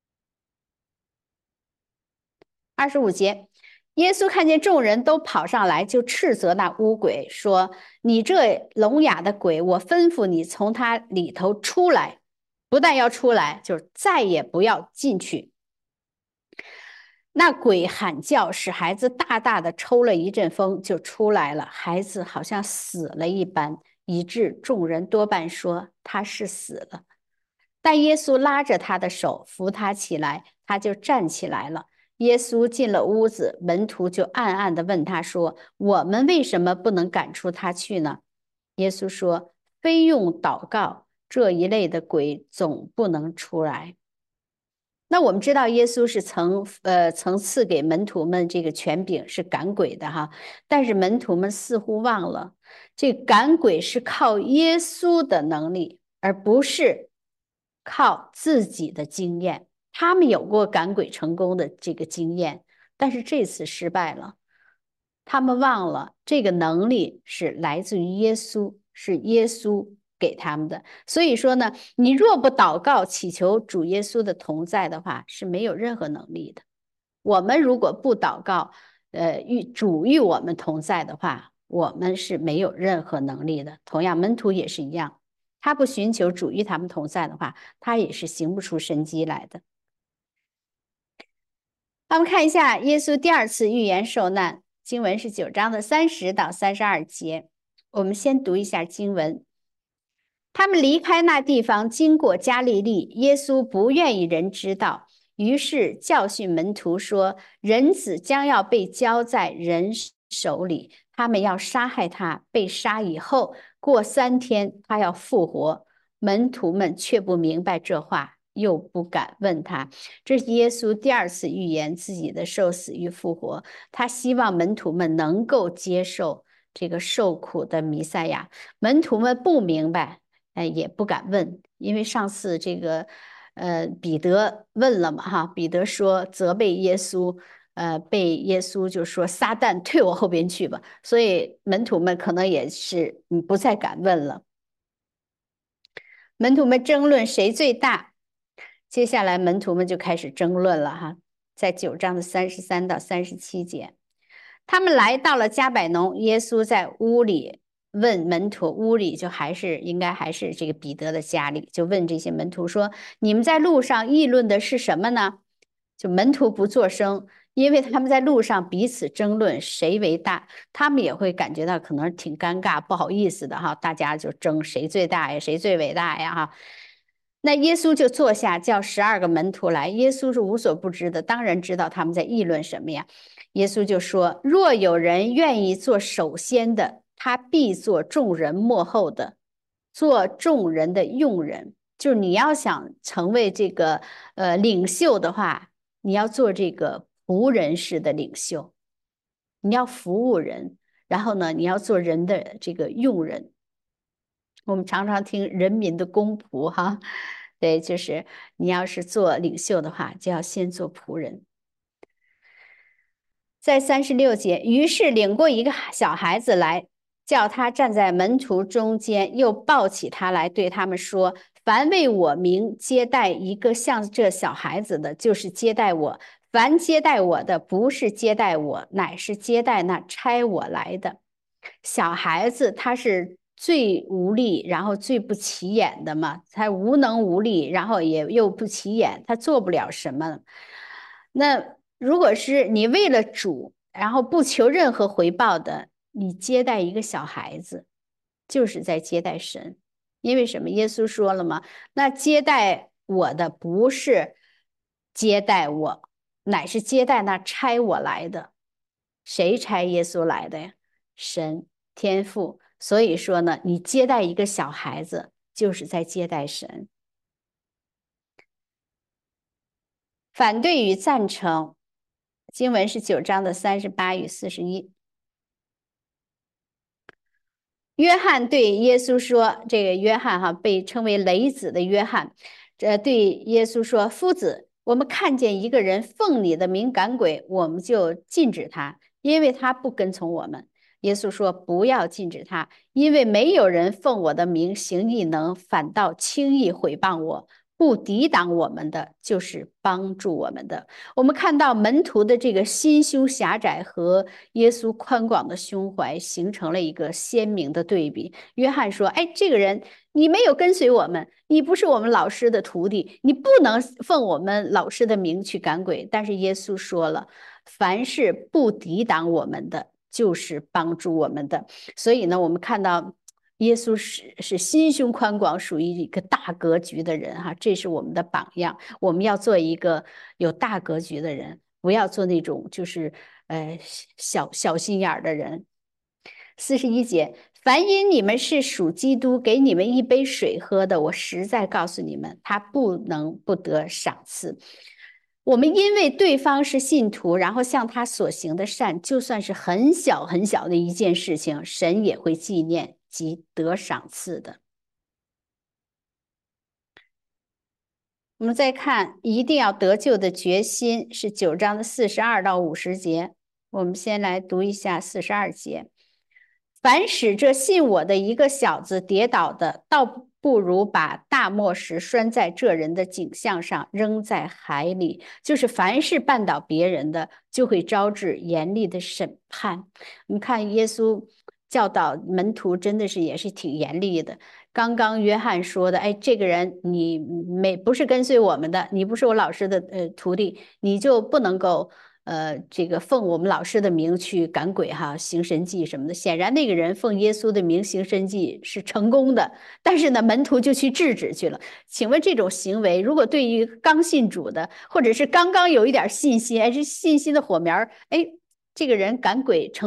二十五节，耶稣看见众人都跑上来，就斥责那污鬼，说：你这聋哑的鬼，我吩咐你从他里头出来，不但要出来，就是再也不要进去。那鬼喊叫，使孩子大大的抽了一阵风，就出来了。孩子好像死了一般，以致众人多半说他是死了。但耶稣拉着他的手，扶他起来，他就站起来了。耶稣进了屋子，门徒就暗暗地问他说：我们为什么不能赶出他去呢？耶稣说：非用祷告，这一类的鬼总不能出来。那我们知道耶稣是曾呃曾赐给门徒们这个权柄是赶鬼的哈，但是门徒们似乎忘了，这赶鬼是靠耶稣的能力，而不是靠自己的经验。他们有过赶鬼成功的这个经验，但是这次失败了。他们忘了这个能力是来自于耶稣，是耶稣给他们的。所以说呢，你若不祷告祈求主耶稣的同在的话，是没有任何能力的。我们如果不祷告，呃，与主与我们同在的话，我们是没有任何能力的。同样，门徒也是一样，他不寻求主与他们同在的话，他也是行不出神迹来的。那我们看一下耶稣第二次预言受难，经文是九章的三十到三十二节。我们先读一下经文。他们离开那地方，经过加利利，耶稣不愿意人知道，于是教训门徒说：人子将要被交在人手里，他们要杀害他，被杀以后，过三天他要复活。门徒们却不明白这话，又不敢问他。这是耶稣第二次预言自己的受死与复活，他希望门徒们能够接受这个受苦的弥赛亚。门徒们不明白，哎，也不敢问，因为上次这个呃彼得问了嘛，哈，彼得说责备耶稣，呃，被耶稣就说撒旦退我后边去吧，所以门徒们可能也是嗯不再敢问了。门徒们争论谁最大，接下来门徒们就开始争论了哈，在九章的三十三到三十七节。他们来到了加百农，耶稣在屋里问门徒，屋里就还是应该还是这个彼得的家里，就问这些门徒说：“你们在路上议论的是什么呢？”就门徒不作声，因为他们在路上彼此争论谁为大，他们也会感觉到可能挺尴尬、不好意思的哈，大家就争谁最大呀，谁最伟大呀哈。那耶稣就坐下，叫十二个门徒来。耶稣是无所不知的，当然知道他们在议论什么呀。耶稣就说：“若有人愿意做首先的，他必做众人末后的，做众人的用人。”就是你要想成为这个呃领袖的话，你要做这个仆人式的领袖，你要服务人，然后呢，你要做人的这个用人。我们常常听人民的公仆哈，对，就是你要是做领袖的话，就要先做仆人。在三十六节，于是领过一个小孩子来，叫他站在门徒中间，又抱起他来，对他们说：“凡为我名接待一个像这小孩子的，就是接待我；凡接待我的，不是接待我，乃是接待那差我来的。”小孩子他是最无力，然后最不起眼的嘛，他无能无力，然后也又不起眼，他做不了什么。那如果是你为了主，然后不求任何回报的，你接待一个小孩子，就是在接待神。因为什么？耶稣说了嘛，那接待我的不是接待我，乃是接待那差我来的。谁差耶稣来的呀？神，天父。所以说呢，你接待一个小孩子，就是在接待神。反对与赞成，经文是九章的三十八与四十一。约翰对耶稣说：“这个约翰哈被称为雷子的约翰，这对耶稣说：‘夫子，我们看见一个人奉你的名赶鬼，我们就禁止他，因为他不跟从我们。’耶稣说：‘不要禁止他，因为没有人奉我的名行异能，反倒轻易毁谤我。’不抵挡我们的，就是帮助我们的。”我们看到门徒的这个心胸狭窄和耶稣宽广的胸怀形成了一个鲜明的对比。约翰说：“哎，这个人你没有跟随我们，你不是我们老师的徒弟，你不能奉我们老师的名去赶鬼。”但是耶稣说了，凡是不抵挡我们的，就是帮助我们的。所以呢，我们看到耶稣是是心胸宽广，属于一个大格局的人哈，这是我们的榜样。我们要做一个有大格局的人，不要做那种就是呃小小心眼儿的人。四十一节，凡因你们是属基督，给你们一杯水喝的，我实在告诉你们，他不能不得赏赐。我们因为对方是信徒，然后向他所行的善，就算是很小很小的一件事情，神也会纪念及得赏赐的。我们再看一定要得救的决心，是九章的四十二到五十节。我们先来读一下四十二节。凡使这信我的一个小子跌倒的，倒不如把大磨石拴在这人的颈项上，扔在海里。就是凡是绊倒别人的，就会招致严厉的审判。我们看耶稣教导门徒，真的是也是挺严厉的。刚刚约翰说的，哎，这个人你没不是跟随我们的，你不是我老师的呃徒弟，你就不能够。呃，这个奉我们老师的名去赶鬼哈，行神迹什么的。显然那个人奉耶稣的名行神迹是成功的，但是呢，门徒就去制止去了。请问这种行为，如果对于刚信主的，或者是刚刚有一点信心，哎，这信心的火苗，哎，这个人赶鬼成功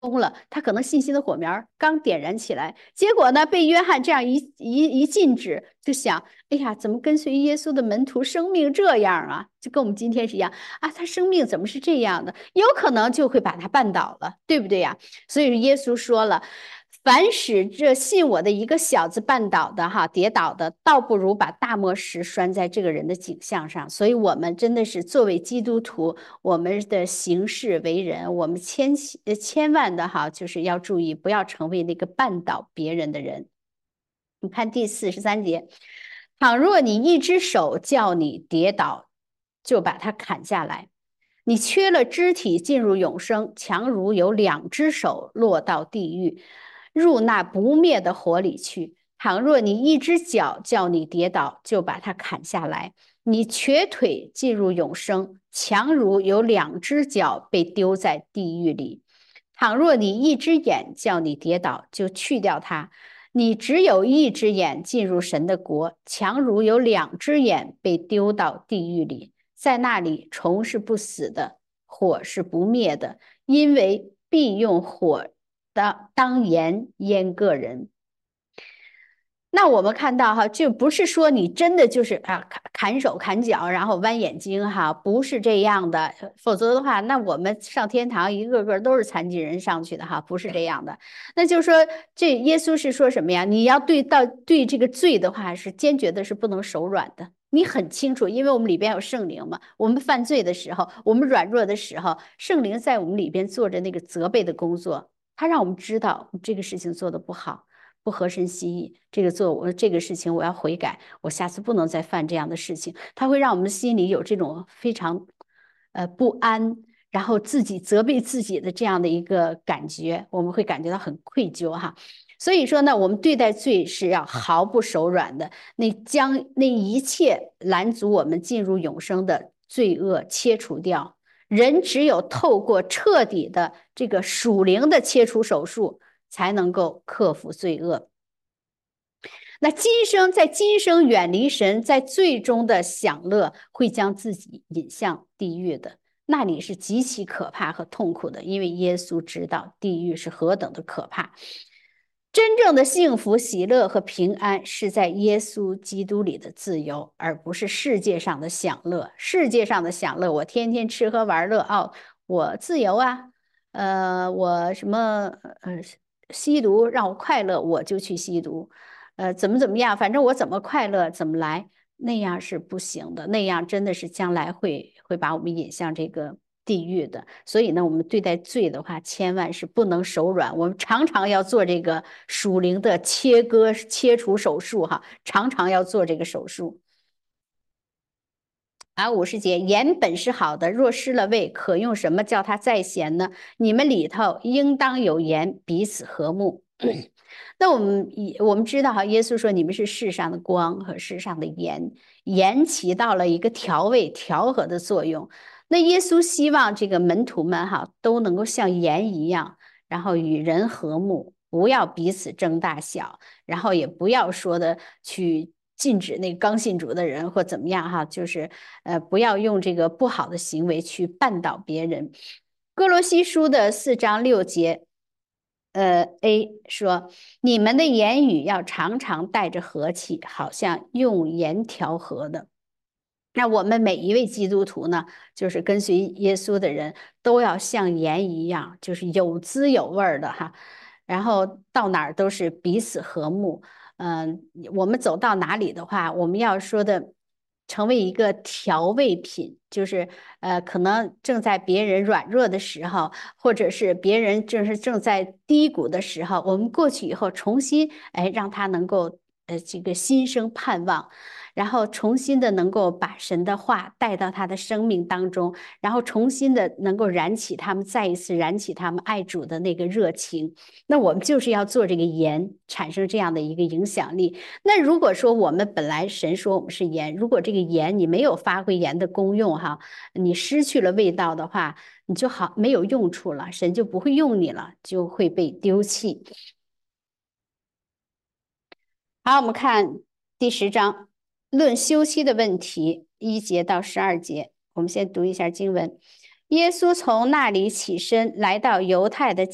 了，他可能信心的火苗刚点燃起来，结果呢，被约翰这样一一一禁止，就想，哎呀，怎么跟随耶稣的门徒生命这样啊？就跟我们今天是一样啊，他生命怎么是这样的？有可能就会把他绊倒了，对不对呀？所以耶稣说了。凡使这信我的一个小子绊倒的哈，跌倒的，倒不如把大磨石拴在这个人的颈项上。所以，我们真的是作为基督徒，我们的行事为人，我们千呃千万的哈，就是要注意，不要成为那个绊倒别人的人。你看第四十三节，倘若你一只手叫你跌倒，就把它砍下来。你缺了肢体进入永生，强如有两只手落到地狱。入那不灭的火里去。倘若你一只脚叫你跌倒，就把它砍下来。你瘸腿进入永生，强如有两只脚被丢在地狱里。倘若你一只眼叫你跌倒，就去掉它。你只有一只眼进入神的国，强如有两只眼被丢到地狱里。在那里，虫是不死的，火是不灭的，因为必用火当当盐腌个人。那我们看到哈，就不是说你真的就是啊砍砍手砍脚，然后弯眼睛哈，不是这样的。否则的话，那我们上天堂一个个都是残疾人上去的哈，不是这样的。那就是说，这耶稣是说什么呀？你要对到对这个罪的话，是坚决的，是不能手软的。你很清楚，因为我们里边有圣灵嘛。我们犯罪的时候，我们软弱的时候，圣灵在我们里边做着那个责备的工作，他让我们知道这个事情做的不好。不合神心意，这个做我这个事情我要悔改，我下次不能再犯这样的事情。它会让我们心里有这种非常呃不安，然后自己责备自己的这样的一个感觉，我们会感觉到很愧疚哈。所以说呢，我们对待罪是要毫不手软的，那将那一切拦阻我们进入永生的罪恶切除掉。人只有透过彻底的这个属灵的切除手术，才能够克服罪恶。那今生在今生远离神，在最终的享乐会将自己引向地狱的，那里是极其可怕和痛苦的，因为耶稣知道地狱是何等的可怕。真正的幸福、喜乐和平安是在耶稣基督里的自由，而不是世界上的享乐。世界上的享乐，我天天吃喝玩乐，哦，我自由啊，呃，我什么呃吸毒让我快乐，我就去吸毒，呃，怎么怎么样，反正我怎么快乐怎么来，那样是不行的，那样真的是将来会会把我们引向这个地狱的。所以呢，我们对待罪的话，千万是不能手软，我们常常要做这个属灵的切割切除手术哈，常常要做这个手术。啊，五十节，盐本是好的，若失了味，可用什么叫它再咸呢？你们里头应当有盐，彼此和睦。那我们我们知道哈，耶稣说你们是世上的光和世上的盐，盐起到了一个调味、调和的作用。那耶稣希望这个门徒们哈都能够像盐一样，然后与人和睦，不要彼此争大小，然后也不要说的去禁止那个刚信主的人或怎么样哈，就是呃不要用这个不好的行为去绊倒别人。哥罗西书的四章六节。呃，A 说，你们的言语要常常带着和气，好像用盐调和的。那我们每一位基督徒呢，就是跟随耶稣的人，都要像盐一样，就是有滋有味的哈。然后到哪儿都是彼此和睦。嗯、呃，我们走到哪里的话，我们要说的。成为一个调味品，就是呃，可能正在别人软弱的时候，或者是别人正是正在低谷的时候，我们过去以后重新哎，让他能够呃这个心生盼望，然后重新的能够把神的话带到他的生命当中，然后重新的能够燃起他们再一次燃起他们爱主的那个热情。那我们就是要做这个盐，产生这样的一个影响力。那如果说我们本来神说我们是盐，如果这个盐你没有发挥盐的功用哈，你失去了味道的话，你就好没有用处了，神就不会用你了，就会被丢弃。好，我们看第十章，论休妻的问题，一节到十二节。我们先读一下经文。耶稣从那里起身，来到犹太的境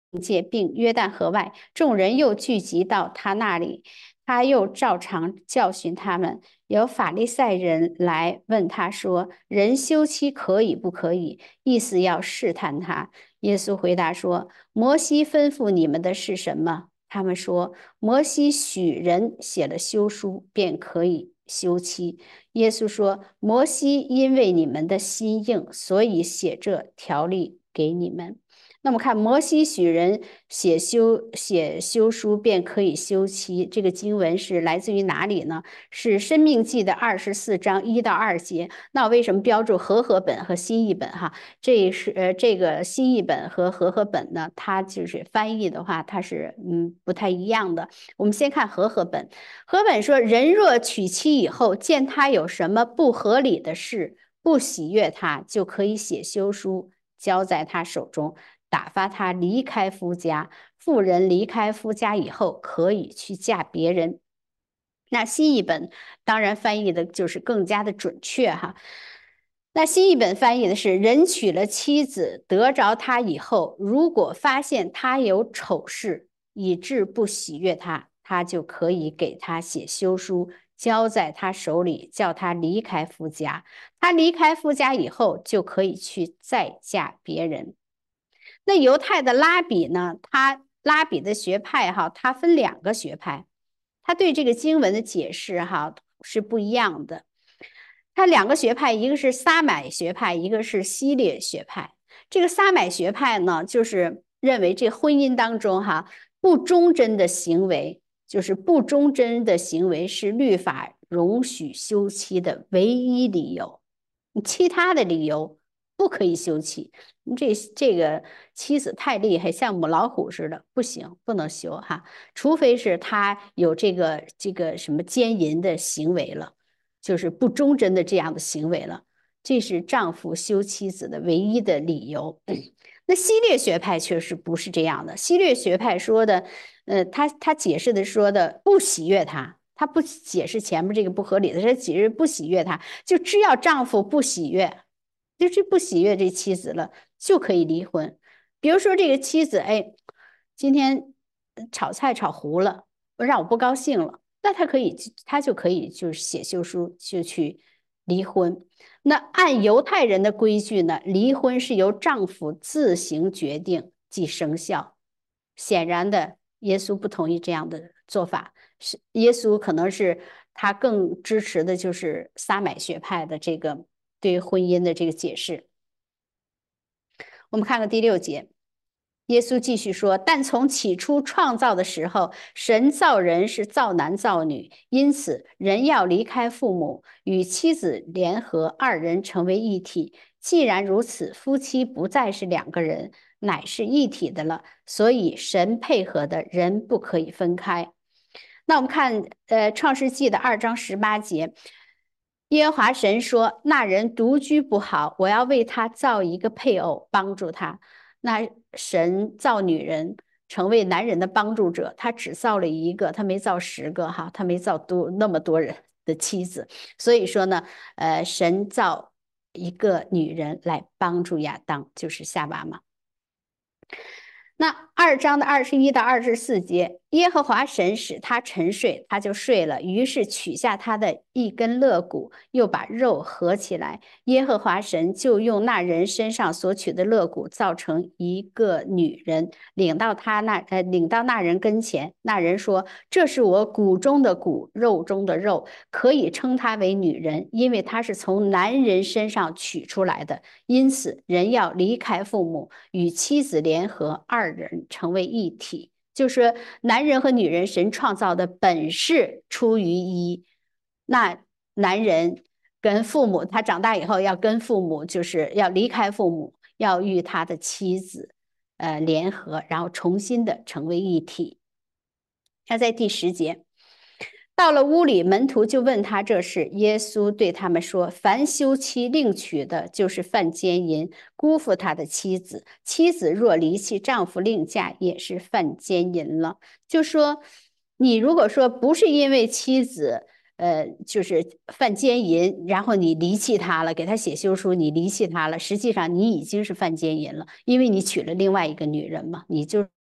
界，并约旦河外，众人又聚集到他那里，他又照常教训他们。有法利赛人来问他说：“人休妻可以不可以？”意思要试探他。耶稣回答说：“摩西吩咐你们的是什么？”他们说：“摩西许人写了休书，便可以休妻。”耶稣说：“摩西因为你们的心硬，所以写这条例给你们。”那么看摩西许人写休写休书便可以休妻，这个经文是来自于哪里呢？是申命记的二十四章一到二节。那为什么标注和合本和新译本哈？这是呃这个新译本和和合本呢，它就是翻译的话，它是嗯不太一样的。我们先看和合本，和本说：“人若娶妻以后，见他有什么不合理的事，不喜悦他，就可以写休书交在他手中。”打发他离开夫家，妇人离开夫家以后，可以去嫁别人。那新译本当然翻译的就是更加的准确哈。那新译本翻译的是：人娶了妻子，得着她以后，如果发现她有丑事，以致不喜悦她，他就可以给她写休书，交在她手里，叫她离开夫家。她离开夫家以后，就可以去再嫁别人。那犹太的拉比呢？他拉比的学派哈，他分两个学派，他对这个经文的解释哈是不一样的。他两个学派，一个是撒买学派，一个是希列学派。这个撒买学派呢，就是认为这婚姻当中哈不忠贞的行为，就是不忠贞的行为是律法容许休妻的唯一理由，其他的理由不可以休妻。这这个妻子太厉害，像母老虎似的，不行，不能休哈，除非是他有这个这个什么奸淫的行为了，就是不忠贞的这样的行为了，这是丈夫休妻子的唯一的理由。那希列学派确实不是这样的，希列学派说的，呃，他他解释的说的不喜悦他，他不解释前面这个不合理的，他解释不喜悦他，就只要丈夫不喜悦，就是不喜悦这妻子了，就可以离婚。比如说这个妻子，哎，今天炒菜炒糊了，让我不高兴了，那他可以，他就可以就是写休书就去离婚。那按犹太人的规矩呢，离婚是由丈夫自行决定即生效。显然的，耶稣不同意这样的做法，是耶稣可能是他更支持的就是撒买学派的这个对于婚姻的这个解释。我们看看第六节，耶稣继续说：“但从起初创造的时候，神造人是造男造女，因此人要离开父母，与妻子联合，二人成为一体。既然如此，夫妻不再是两个人，乃是一体的了。所以神配合的人不可以分开。”那我们看，呃，《创世纪》的二章十八节。耶和华神说：“那人独居不好，我要为他造一个配偶，帮助他。”那神造女人成为男人的帮助者，他只造了一个，他没造十个哈，他没造多那么多人的妻子。所以说呢，呃，神造一个女人来帮助亚当，就是夏娃嘛。那二章的二十一到二十四节，耶和华神使他沉睡，他就睡了。于是取下他的一根肋骨，又把肉合起来。耶和华神就用那人身上所取的肋骨造成一个女人，领到他那呃领到那人跟前。那人说：“这是我骨中的骨，肉中的肉，可以称她为女人，因为她是从男人身上取出来的。因此，人要离开父母，与妻子联合，二人成为一体。”就是男人和女人，神创造的本是出于一。那男人跟父母，他长大以后要跟父母，就是要离开父母，要与他的妻子呃联合，然后重新的成为一体。那在第十节，到了屋里，门徒就问他这事。耶稣对他们说：“凡休妻另娶的，就是犯奸淫，辜负他的妻子；妻子若离弃丈夫另嫁，也是犯奸淫了。”就说你如果说不是因为妻子呃就是犯奸淫，然后你离弃他了，给他写休书，你离弃他了，实际上你已经是犯奸淫了，因为你娶了另外一个女人嘛，你就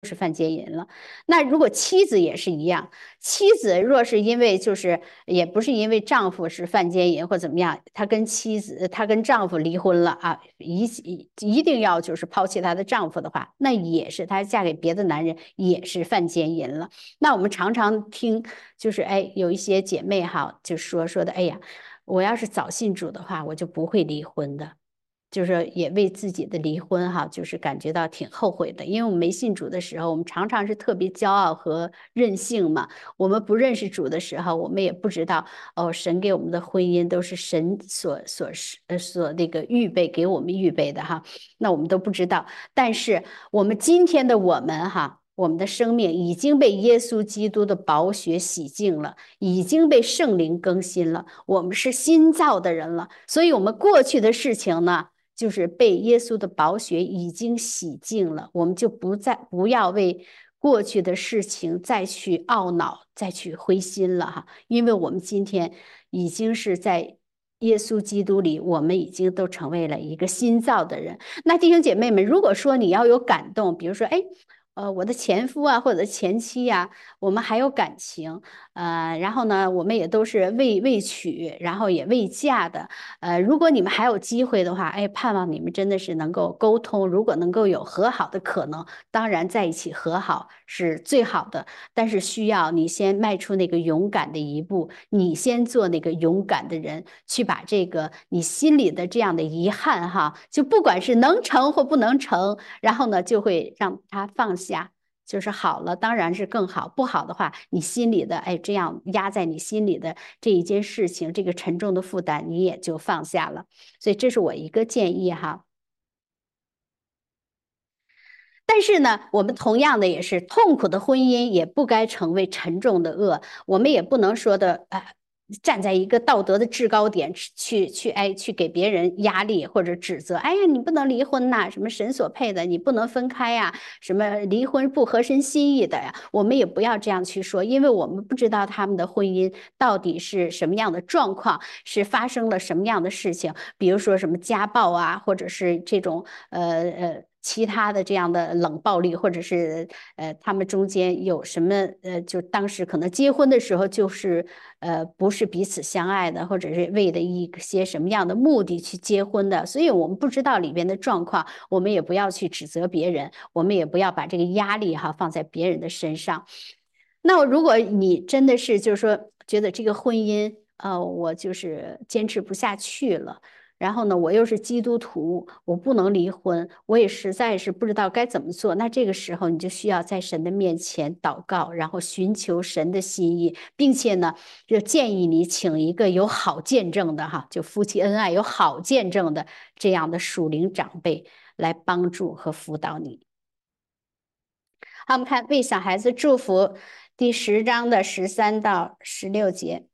是犯奸淫了。那如果妻子也是一样，妻子若是因为就是也不是因为丈夫是犯奸淫或怎么样，她跟妻子她跟丈夫离婚了啊，一一定要就是抛弃她的丈夫的话，那也是她嫁给别的男人也是犯奸淫了。那我们常常听就是哎有一些姐妹哈就说说的，哎呀，我要是早信主的话，我就不会离婚的。就是也为自己的离婚哈，就是感觉到挺后悔的。因为我们没信主的时候，我们常常是特别骄傲和任性嘛。我们不认识主的时候，我们也不知道哦，神给我们的婚姻都是神所所呃所那个预备给我们预备的哈。那我们都不知道，但是我们今天的我们哈。我们的生命已经被耶稣基督的宝血洗净了，已经被圣灵更新了，我们是新造的人了。所以，我们过去的事情呢，就是被耶稣的宝血已经洗净了，我们就不再不要为过去的事情再去懊恼，再去灰心了哈，因为我们今天已经是在耶稣基督里，我们已经都成为了一个新造的人。那弟兄姐妹们，如果说你要有感动，比如说，哎。呃，我的前夫啊，或者前妻呀、啊，我们还有感情，呃，然后呢，我们也都是未未娶，然后也未嫁的，呃，如果你们还有机会的话，哎，盼望你们真的是能够沟通，如果能够有和好的可能，当然在一起和好是最好的，但是需要你先迈出那个勇敢的一步，你先做那个勇敢的人，去把这个你心里的这样的遗憾哈，就不管是能成或不能成，然后呢，就会让他放下。就是好了，当然是更好。不好的话，你心里的哎，这样压在你心里的这一件事情，这个沉重的负担，你也就放下了。所以这是我一个建议哈。但是呢，我们同样的也是，痛苦的婚姻也不该成为沉重的恶。我们也不能说的，呃，站在一个道德的制高点去去哎去给别人压力或者指责。哎呀，你不能离婚呐，什么神所配的，你不能分开呀，什么离婚不合神心意的呀。我们也不要这样去说，因为我们不知道他们的婚姻到底是什么样的状况，是发生了什么样的事情，比如说什么家暴啊，或者是这种呃呃。其他的这样的冷暴力，或者是呃，他们中间有什么呃，就当时可能结婚的时候就是呃，不是彼此相爱的，或者是为了一些什么样的目的去结婚的，所以我们不知道里边的状况，我们也不要去指责别人，我们也不要把这个压力哈放在别人的身上。那如果你真的是就是说觉得这个婚姻，呃，我就是坚持不下去了。然后呢，我又是基督徒，我不能离婚，我也实在是不知道该怎么做。那这个时候，你就需要在神的面前祷告，然后寻求神的心意，并且呢，就建议你请一个有好见证的哈，就夫妻恩爱有好见证的这样的属灵长辈来帮助和辅导你。好，我们看为小孩子祝福第十章的十三到十六节。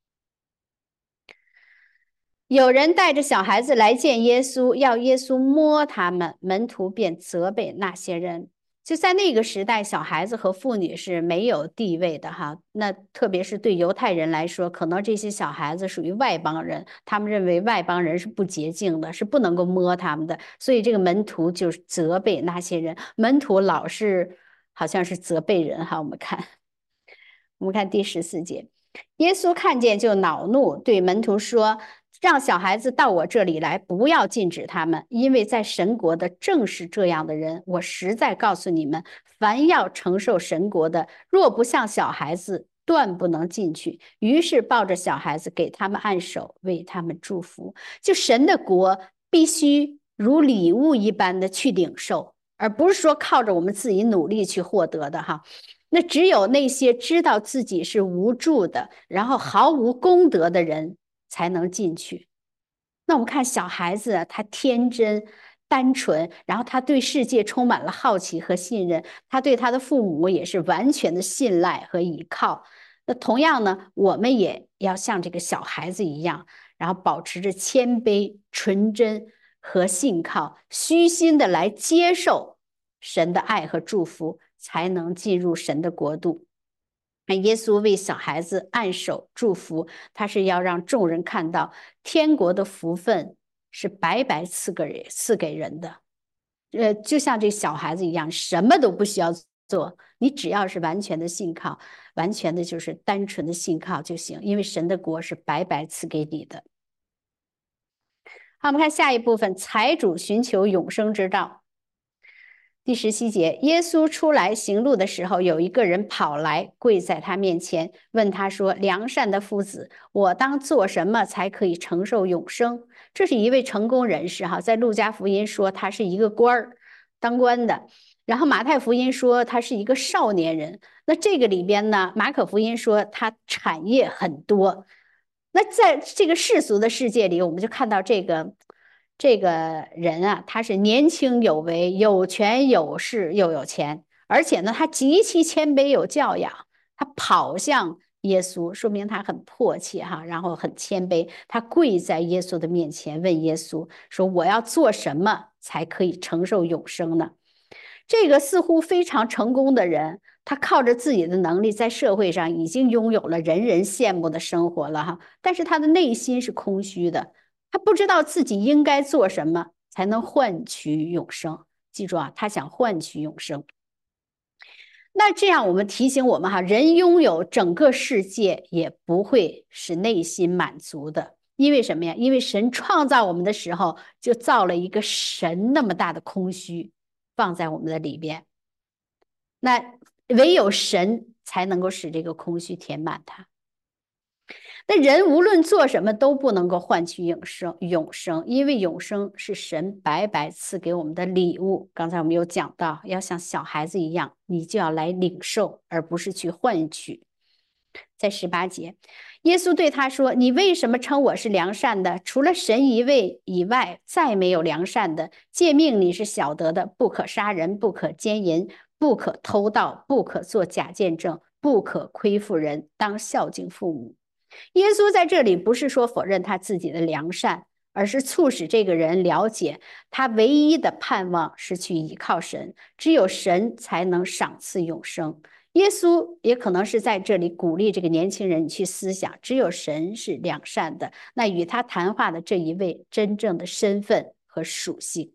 有人带着小孩子来见耶稣，要耶稣摸他们，门徒便责备那些人。就在那个时代，小孩子和妇女是没有地位的哈。那特别是对犹太人来说，可能这些小孩子属于外邦人，他们认为外邦人是不洁净的，是不能够摸他们的。所以这个门徒就责备那些人，门徒老是好像是责备人哈。我们看，我们看第十四节。耶稣看见就恼怒，对门徒说：让小孩子到我这里来，不要禁止他们，因为在神国的正是这样的人。我实在告诉你们，凡要承受神国的，若不像小孩子，断不能进去。于是抱着小孩子，给他们按手，为他们祝福。就神的国必须如礼物一般的去领受，而不是说靠着我们自己努力去获得的哈。那只有那些知道自己是无助的，然后毫无功德的人才能进去。那我们看小孩子，他天真单纯，然后他对世界充满了好奇和信任，他对他的父母也是完全的信赖和依靠。那同样呢，我们也要像这个小孩子一样，然后保持着谦卑、纯真和信靠，虚心的来接受神的爱和祝福，才能进入神的国度。那耶稣为小孩子按手祝福，他是要让众人看到天国的福分是白白赐给赐给人的。呃，就像这小孩子一样，什么都不需要做，你只要是完全的信靠，完全的就是单纯的信靠就行，因为神的国是白白赐给你的。好，我们看下一部分，财主寻求永生之道。第十七节，耶稣出来行路的时候，有一个人跑来跪在他面前，问他说：“良善的夫子，我当做什么才可以承受永生？”这是一位成功人士哈，在路加福音说他是一个官儿，当官的。然后马太福音说他是一个少年人。那这个里边呢，马可福音说他产业很多。那在这个世俗的世界里，我们就看到这个。这个人啊，他是年轻有为，有权有势，又有钱，而且呢，他极其谦卑有教养。他跑向耶稣，说明他很迫切哈，然后很谦卑。他跪在耶稣的面前，问耶稣说：“我要做什么才可以承受永生呢？”这个似乎非常成功的人，他靠着自己的能力，在社会上已经拥有了人人羡慕的生活了哈，但是他的内心是空虚的。他不知道自己应该做什么才能换取永生。记住啊，他想换取永生。那这样我们提醒我们哈，人拥有整个世界也不会使内心满足的。因为什么呀？因为神创造我们的时候，就造了一个神那么大的空虚放在我们的里边。那唯有神才能够使这个空虚填满它。那人无论做什么都不能够换取永生，永生，因为永生是神白白赐给我们的礼物。刚才我们有讲到，要像小孩子一样，你就要来领受，而不是去换取。在十八节，耶稣对他说：“你为什么称我是良善的？除了神一位以外，再没有良善的。诫命你是晓得的：不可杀人，不可奸淫，不可偷盗，不可作假见证，不可亏负人，当孝敬父母。”耶稣在这里不是说否认他自己的良善，而是促使这个人了解他唯一的盼望是去依靠神，只有神才能赏赐永生。耶稣也可能是在这里鼓励这个年轻人去思想，只有神是良善的，那与他谈话的这一位真正的身份和属性。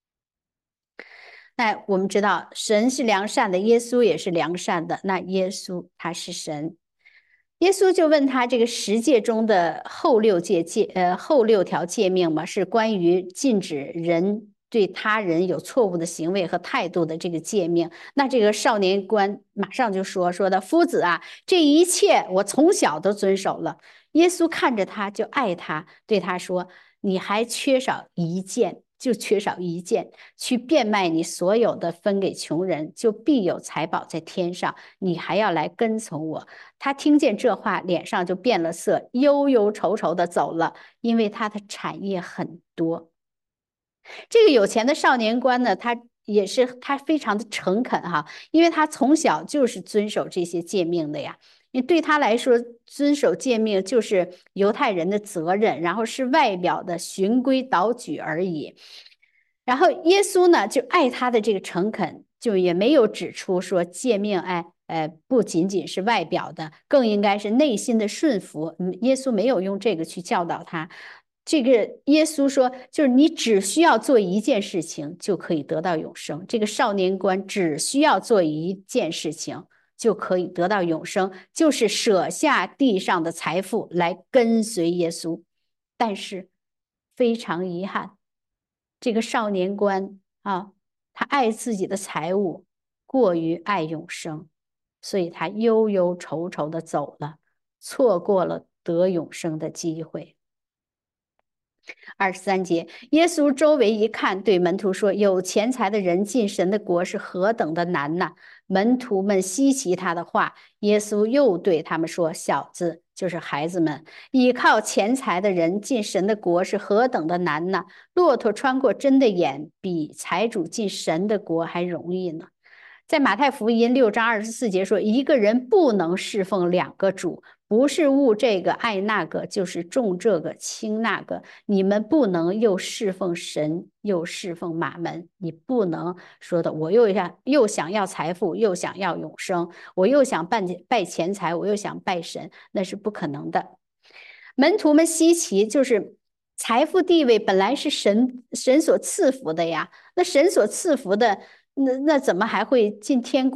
那我们知道神是良善的，耶稣也是良善的，那耶稣他是神。耶稣就问他，这个十诫中的后六诫诫呃后六条诫命嘛，是关于禁止人对他人有错误的行为和态度的这个诫命。那这个少年官马上就说说的：“夫子啊，这一切我从小都遵守了。”耶稣看着他就爱他，对他说：“你还缺少一件。”就缺少一件，去变卖你所有的，分给穷人，就必有财宝在天上。你还要来跟从我。他听见这话，脸上就变了色，忧忧愁愁的走了，因为他的产业很多。这个有钱的少年官呢，他也是他非常的诚恳哈，因为他从小就是遵守这些诫命的呀。因为对他来说，遵守诫命就是犹太人的责任，然后是外表的循规蹈矩而已。然后耶稣呢，就爱他的这个诚恳，就也没有指出说诫命，哎，呃，不仅仅是外表的，更应该是内心的顺服。嗯，耶稣没有用这个去教导他。这个耶稣说，就是你只需要做一件事情就可以得到永生。这个少年官只需要做一件事情。就可以得到永生，就是舍下地上的财富来跟随耶稣。但是非常遗憾，这个少年官啊，他爱自己的财物，过于爱永生，所以他忧忧愁愁的走了，错过了得永生的机会。二十三节，耶稣周围一看，对门徒说：“有钱财的人进神的国是何等的难呐！”门徒们稀奇他的话，耶稣又对他们说：“小子，就是孩子们，依靠钱财的人进神的国是何等的难呐！骆驼穿过针的眼，比财主进神的国还容易呢。”在马太福音六章二十四节说：“一个人不能侍奉两个主。”不是误这个爱那个，就是重这个轻那个。你们不能又侍奉神，又侍奉马门。你不能说的，我又想又想要财富，又想要永生，我又想拜拜钱财，我又想拜神，那是不可能的。门徒们稀奇，就是财富地位本来是神神所赐福的呀，那神所赐福的，那那怎么还会进天国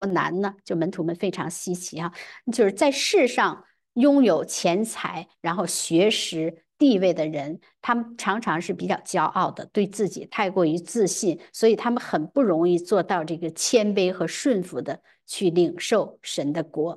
难呢？就门徒们非常稀奇啊，就是在世上拥有钱财，然后学识、地位的人，他们常常是比较骄傲的，对自己太过于自信，所以他们很不容易做到这个谦卑和顺服的去领受神的国。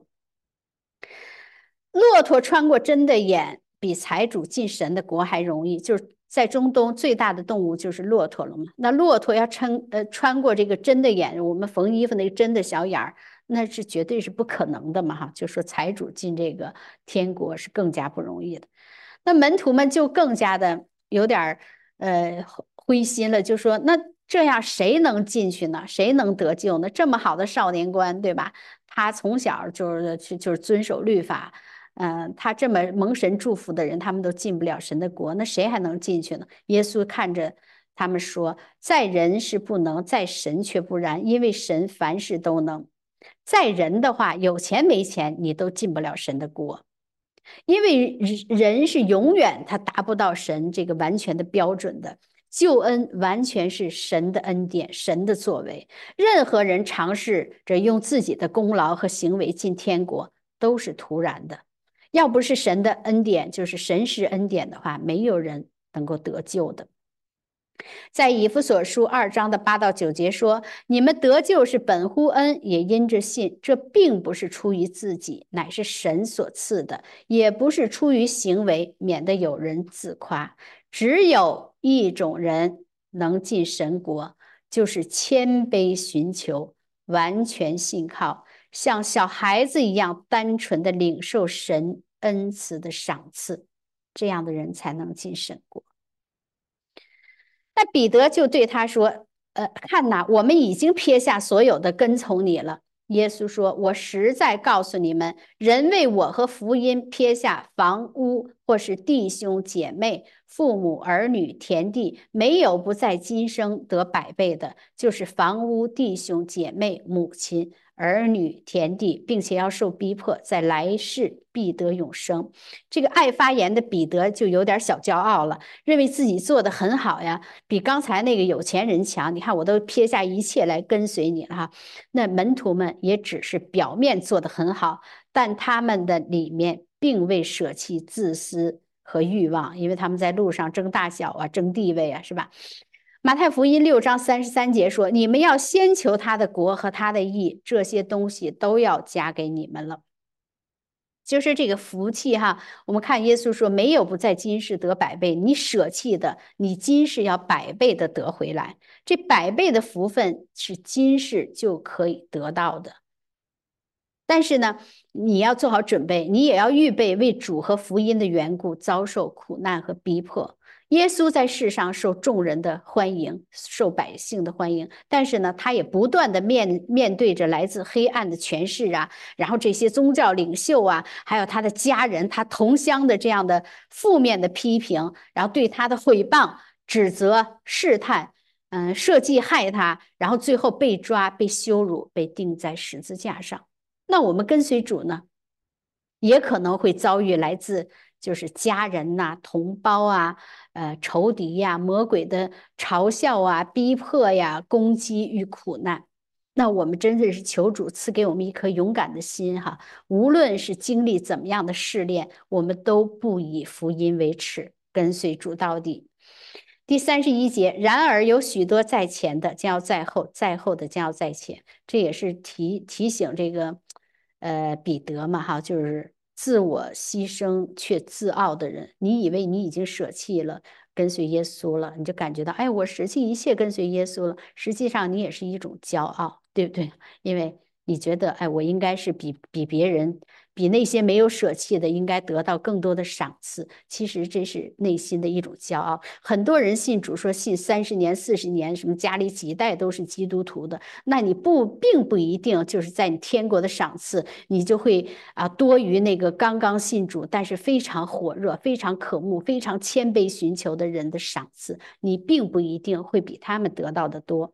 骆驼穿过针的眼，比财主进神的国还容易。就是在中东最大的动物就是骆驼了嘛。那骆驼要穿呃穿过这个针的眼，我们缝衣服那个针的小眼儿，那是绝对是不可能的嘛哈。就说财主进这个天国是更加不容易的。那门徒们就更加的有点呃灰心了，就说那这样谁能进去呢？谁能得救呢？这么好的少年官，对吧？他从小就是就是遵守律法。嗯、呃，他这么蒙神祝福的人，他们都进不了神的国，那谁还能进去呢？耶稣看着他们说：“在人是不能，在神却不然，因为神凡事都能。在人的话，有钱没钱，你都进不了神的国，因为人是永远他达不到神这个完全的标准的。救恩完全是神的恩典，神的作为。任何人尝试着用自己的功劳和行为进天国，都是徒然的。”要不是神的恩典，就是神施恩典的话，没有人能够得救的。在以弗所书二章的八到九节说：“你们得救是本乎恩，也因着信。这并不是出于自己，乃是神所赐的；也不是出于行为，免得有人自夸。只有一种人能进神国，就是谦卑寻求，完全信靠。”像小孩子一样单纯的领受神恩赐的赏赐，这样的人才能进神国。那彼得就对他说：“呃，看哪，我们已经撇下所有的跟从你了。”耶稣说：“我实在告诉你们，人为我和福音撇下房屋，或是弟兄姐妹、父母儿女、田地，没有不在今生得百倍的，就是房屋、弟兄姐妹、母亲、儿女、田地，并且要受逼迫，在来世必得永生。”这个爱发言的彼得就有点小骄傲了，认为自己做的很好呀，比刚才那个有钱人强。你看，我都撇下一切来跟随你了哈。那门徒们也只是表面做得很好，但他们的里面并未舍弃自私和欲望，因为他们在路上争大小啊，争地位啊，是吧？马太福音六章三十三节说：“你们要先求他的国和他的义，这些东西都要加给你们了。”就是这个福气哈，我们看耶稣说：“没有不在今世得百倍，你舍弃的，你今世要百倍的得回来。这百倍的福分是今世就可以得到的。但是呢，你要做好准备，你也要预备为主和福音的缘故遭受苦难和逼迫。”耶稣在世上受众人的欢迎，受百姓的欢迎，但是呢，他也不断的面面对着来自黑暗的权势啊，然后这些宗教领袖啊，还有他的家人、他同乡的这样的负面的批评，然后对他的诽谤、指责、试探，嗯，设计害他，然后最后被抓、被羞辱、被钉在十字架上。那我们跟随主呢，也可能会遭遇来自就是家人呐、啊、同胞啊、呃仇敌呀、啊、魔鬼的嘲笑啊、逼迫呀、攻击与苦难。那我们真的是求主赐给我们一颗勇敢的心哈，无论是经历怎么样的试炼，我们都不以福音为耻，跟随主到底。第三十一节，然而有许多在前的将要在后，在后的将要在前。这也是提提醒这个呃彼得嘛哈，就是自我牺牲却自傲的人。你以为你已经舍弃了跟随耶稣了，你就感觉到哎，我舍弃一切跟随耶稣了。实际上你也是一种骄傲，对不对？因为你觉得哎，我应该是比比别人。比那些没有舍弃的应该得到更多的赏赐，其实这是内心的一种骄傲。很多人信主说信三十年、四十年，什么家里几代都是基督徒的，那你不并不一定就是在你天国的赏赐，你就会啊多于那个刚刚信主但是非常火热、非常渴慕、非常谦卑寻求的人的赏赐，你并不一定会比他们得到的多。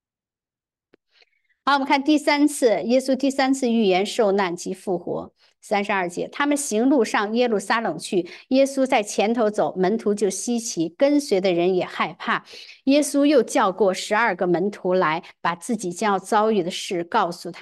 好，我们看第三次，耶稣第三次预言受难及复活。三十二节，他们行路上耶路撒冷去，耶稣在前头走，门徒就稀奇，跟随的人也害怕。耶稣又叫过十二个门徒来，把自己将要遭遇的事告诉他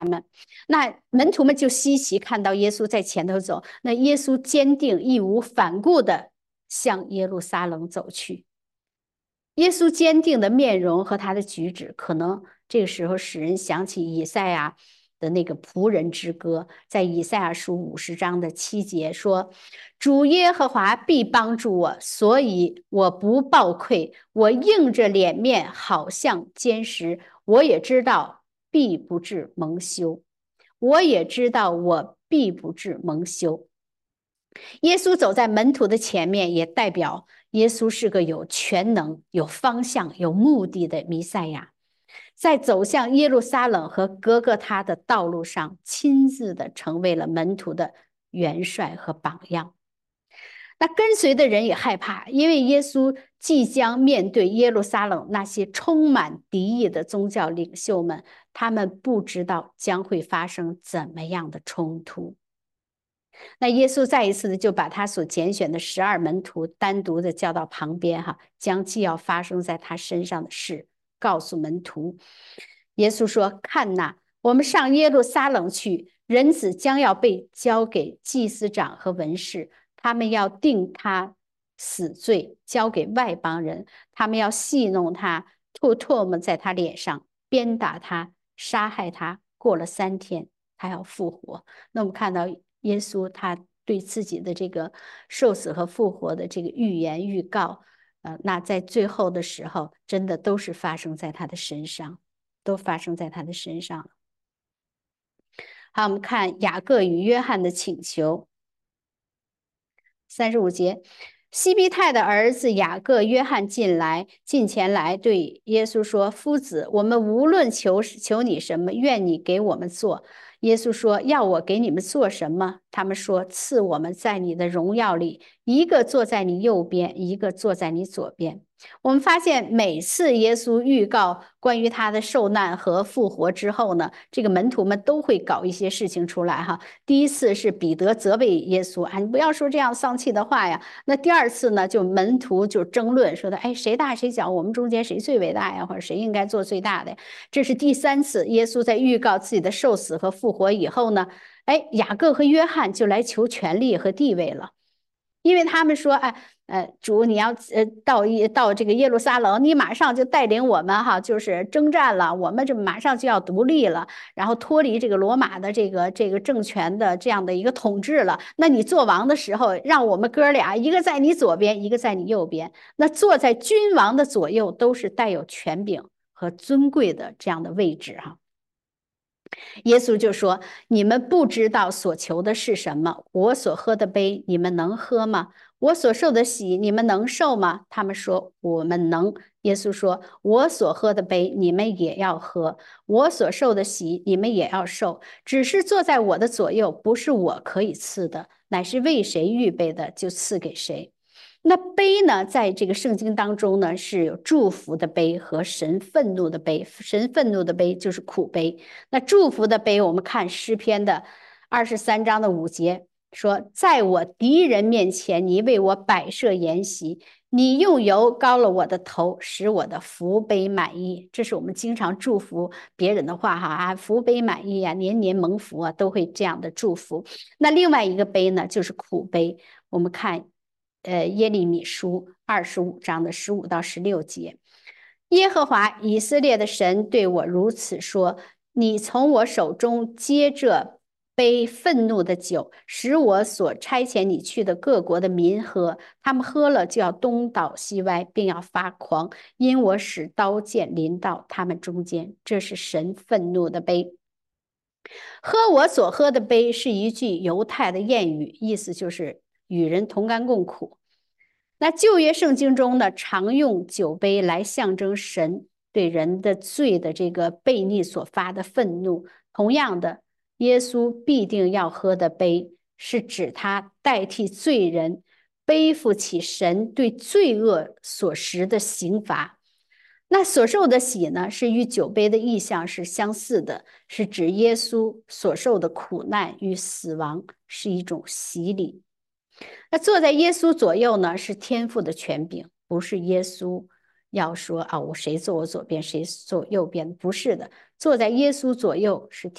那门徒们就稀奇，看到耶稣在前头走，那耶稣坚定义无反顾地向耶路撒冷走去。耶稣坚定的面容和他的举止，可能这个时候使人想起以赛亚的那个仆人之歌，在以赛亚书五十章的七节说：“主耶和华必帮助我，所以我不抱愧。我硬着脸面，好像坚石。我也知道必不至蒙羞。我也知道我必不至蒙羞。”耶稣走在门徒的前面，也代表耶稣是个有全能、有方向、有目的的弥赛亚，在走向耶路撒冷和哥哥他的道路上，亲自的成为了门徒的元帅和榜样。那跟随的人也害怕，因为耶稣即将面对耶路撒冷那些充满敌意的宗教领袖们，他们不知道将会发生怎么样的冲突。那耶稣再一次的就把他所拣选的十二门徒单独的叫到旁边，哈，将既要发生在他身上的事告诉门徒。耶稣说：“看哪，我们上耶路撒冷去，人子将要被交给祭司长和文士，他们要定他死罪，交给外邦人，他们要戏弄他，吐唾沫在他脸上，鞭打他，杀害他。过了三天，他要复活。”那我们看到耶稣他对自己的这个受死和复活的这个预言预告，呃，那在最后的时候，真的都是发生在他的身上，都发生在他的身上。好，我们看雅各与约翰的请求，三十五节。西庇太的儿子雅各、约翰进来，近前来对耶稣说：“夫子，我们无论求求你什么，愿你给我们做。”耶稣说：“要我给你们做什么？”他们说：“赐我们在你的荣耀里，一个坐在你右边，一个坐在你左边。”我们发现每次耶稣预告关于他的受难和复活之后呢，这个门徒们都会搞一些事情出来哈。第一次是彼得责备耶稣啊，你不要说这样丧气的话呀。那第二次呢，就门徒就争论说的，哎，谁大谁小，我们中间谁最伟大呀，或者谁应该做最大的。这是第三次，耶稣在预告自己的受死和复活以后呢，哎，雅各和约翰就来求权力和地位了。因为他们说，哎，呃，主你要呃到一到这个耶路撒冷，你马上就带领我们哈，就是征战了，我们这马上就要独立了，然后脱离这个罗马的这个这个政权的这样的一个统治了。那你做王的时候，让我们哥俩一个在你左边，一个在你右边。那坐在君王的左右都是带有权柄和尊贵的这样的位置哈。耶稣就说：“你们不知道所求的是什么，我所喝的杯，你们能喝吗？我所受的洗，你们能受吗？”他们说：“我们能。”耶稣说：“我所喝的杯，你们也要喝；我所受的洗，你们也要受。只是坐在我的左右，不是我可以赐的，乃是为谁预备的，就赐给谁。”那杯呢，在这个圣经当中呢，是有祝福的杯和神愤怒的杯。神愤怒的杯就是苦杯。那祝福的杯，我们看诗篇的二十三章的五节说：“在我敌人面前，你为我摆设筵席，你用油膏了我的头，使我的福杯满溢。”这是我们经常祝福别人的话哈啊，福杯满溢啊，年年蒙福啊，都会这样的祝福。那另外一个杯呢，就是苦杯。我们看。呃，耶利米书二十五章的十五到十六节，耶和华以色列的神对我如此说：“你从我手中接着杯愤怒的酒，使我所差遣你去的各国的民喝，他们喝了就要东倒西歪，并要发狂，因我使刀剑临到他们中间。”这是神愤怒的杯。喝我所喝的杯是一句犹太的谚语，意思就是与人同甘共苦。那旧约圣经中呢，常用酒杯来象征神对人的罪的这个悖逆所发的愤怒。同样的，耶稣必定要喝的杯，是指他代替罪人背负起神对罪恶所实的刑罚。那所受的洗呢，是与酒杯的意象是相似的，是指耶稣所受的苦难与死亡是一种洗礼。那坐在耶稣左右呢，是天父的权柄，不是耶稣要说啊，我谁坐我左边，谁坐右边，不是的。坐在耶稣左右是天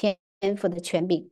天父的权柄。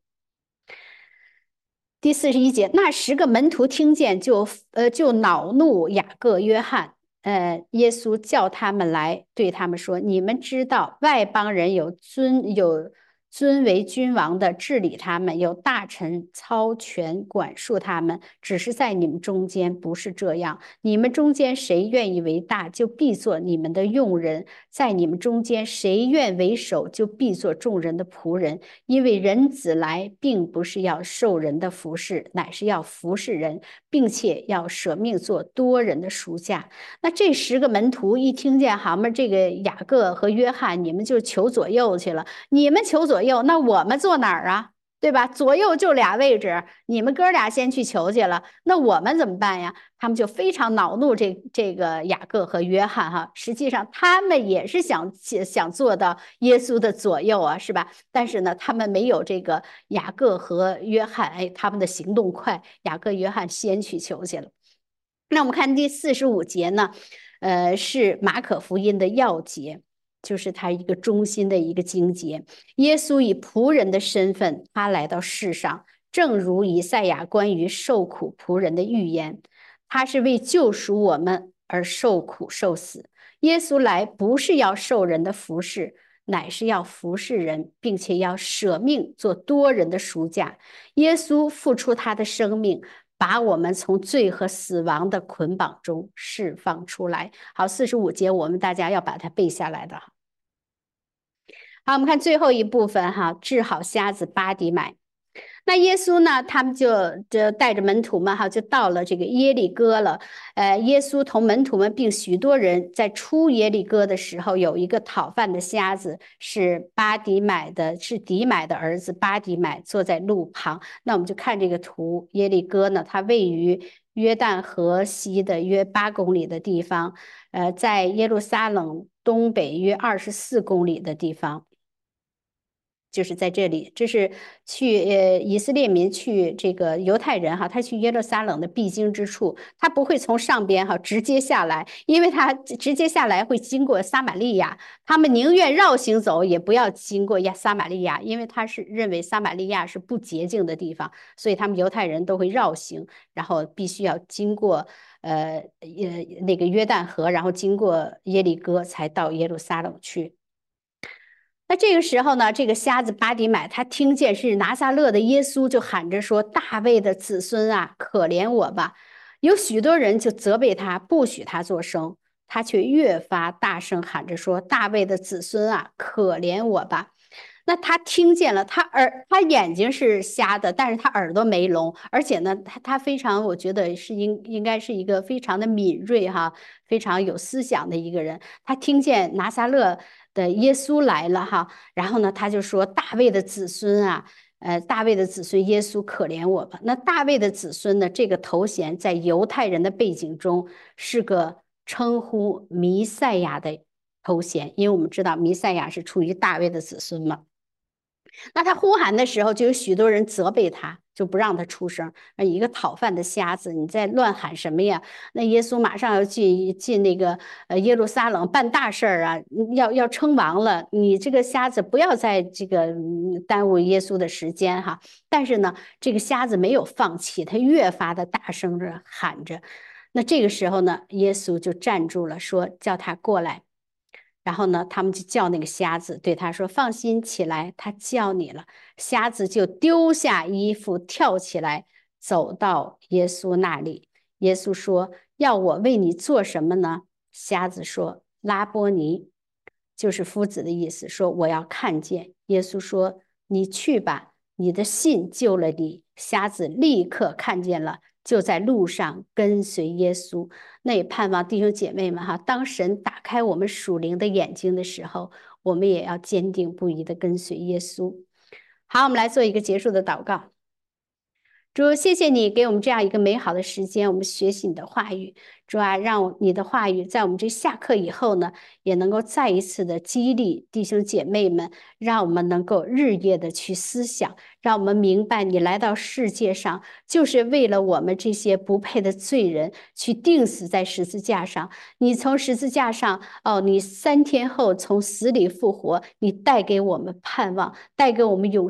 第四十一节，那十个门徒听见就呃就恼怒雅各、约翰。呃，耶稣叫他们来，对他们说：“你们知道，外邦人有尊有尊为君王的治理他们，有大臣操权管束他们。只是在你们中间不是这样。你们中间谁愿意为大，就必做你们的用人；在你们中间谁愿为首，就必做众人的仆人。因为人子来，并不是要受人的服侍，乃是要服侍人，并且要舍命做多人的赎价。”那这十个门徒一听见，好嘛，这个雅各和约翰，你们就求左右去了。你们求左右，那我们坐哪儿啊？对吧？左右就俩位置，你们哥俩先去求去了，那我们怎么办呀？他们就非常恼怒这这个雅各和约翰哈。实际上他们也是想想做到耶稣的左右啊，是吧？但是呢，他们没有这个雅各和约翰，哎，他们的行动快，雅各、约翰先去求去了。那我们看第四十五节呢，呃，是马可福音的要节，就是他一个中心的一个经节。耶稣以仆人的身份，他来到世上，正如以赛亚关于受苦仆人的预言，他是为救赎我们而受苦受死。耶稣来不是要受人的服侍，乃是要服侍人，并且要舍命做多人的赎价。耶稣付出他的生命，把我们从罪和死亡的捆绑中释放出来。好，四十五节我们大家要把它背下来的。好，我们看最后一部分哈，治好瞎子巴底买。那耶稣呢，他们就就带着门徒们哈，就到了这个耶利哥了。呃，耶稣同门徒们并许多人在出耶利哥的时候，有一个讨饭的瞎子，是巴底买的，是底买的儿子巴底买，坐在路旁。那我们就看这个图，耶利哥呢，它位于约旦河西的约八公里的地方，呃，在耶路撒冷东北约二十四公里的地方。就是在这里，这是去呃以色列民去这个犹太人哈，他去耶路撒冷的必经之处，他不会从上边哈直接下来，因为他直接下来会经过撒玛利亚，他们宁愿绕行走，也不要经过亚撒玛利亚，因为他是认为撒玛利亚是不洁净的地方，所以他们犹太人都会绕行，然后必须要经过呃呃那个约旦河，然后经过耶利哥才到耶路撒冷去。那这个时候呢，这个瞎子巴底买他听见是拿撒勒的耶稣，就喊着说：“大卫的子孙啊，可怜我吧！”有许多人就责备他，不许他作声，他却越发大声喊着说：“大卫的子孙啊，可怜我吧！”那他听见了，他耳他眼睛是瞎的，但是他耳朵没聋，而且呢，他他非常，我觉得是应应该是一个非常的敏锐哈，非常有思想的一个人。他听见拿撒勒的耶稣来了哈，然后呢，他就说：“大卫的子孙啊，呃，大卫的子孙耶稣，可怜我吧。”那大卫的子孙呢，这个头衔在犹太人的背景中是个称呼弥赛亚的头衔，因为我们知道弥赛亚是出于大卫的子孙嘛。那他呼喊的时候，就有许多人责备他，就不让他出声。一个讨饭的瞎子，你在乱喊什么呀？那耶稣马上要进进那个呃耶路撒冷办大事儿啊，要要称王了。你这个瞎子不要在这个耽误耶稣的时间哈。但是呢，这个瞎子没有放弃，他越发的大声着喊着。那这个时候呢，耶稣就站住了，说叫他过来。然后呢，他们就叫那个瞎子，对他说：“放心起来，他叫你了。”瞎子就丢下衣服，跳起来，走到耶稣那里。耶稣说：“要我为你做什么呢？”瞎子说：“拉波尼，就是夫子的意思，说我要看见。”耶稣说：“你去吧，你的信救了你。”瞎子立刻看见了，就在路上跟随耶稣。那也盼望弟兄姐妹们哈，当神打开我们属灵的眼睛的时候，我们也要坚定不移的跟随耶稣。好，我们来做一个结束的祷告。主，谢谢你给我们这样一个美好的时间，我们学习你的话语。主啊，让你的话语在我们这下课以后呢，也能够再一次的激励弟兄姐妹们，让我们能够日夜的去思想，让我们明白你来到世界上就是为了我们这些不配的罪人去钉死在十字架上。你从十字架上，哦，你三天后从死里复活，你带给我们盼望，带给我们永生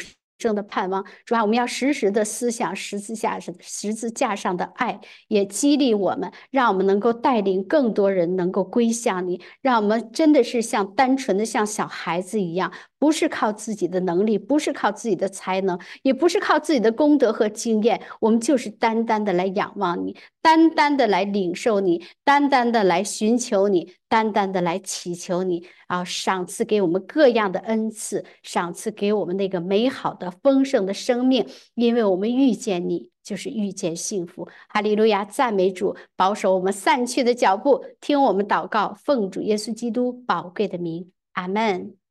生的盼望。主啊，我们要时时的思想十字架上十字架上的爱，也激励我们，让我们能够带领更多人能够归向你，让我们真的是像单纯的像小孩子一样，不是靠自己的能力，不是靠自己的才能，也不是靠自己的功德和经验，我们就是单单的来仰望你，单单的来领受你，单单的来寻求你，单单的来祈求你啊，赏赐给我们各样的恩赐，赏赐给我们那个美好的丰盛的生命，因为我们遇见你就是遇见幸福。哈利路亚，赞美主，保守我们散去的脚步，听我们祷告，奉主耶稣基督宝贵的名，阿门。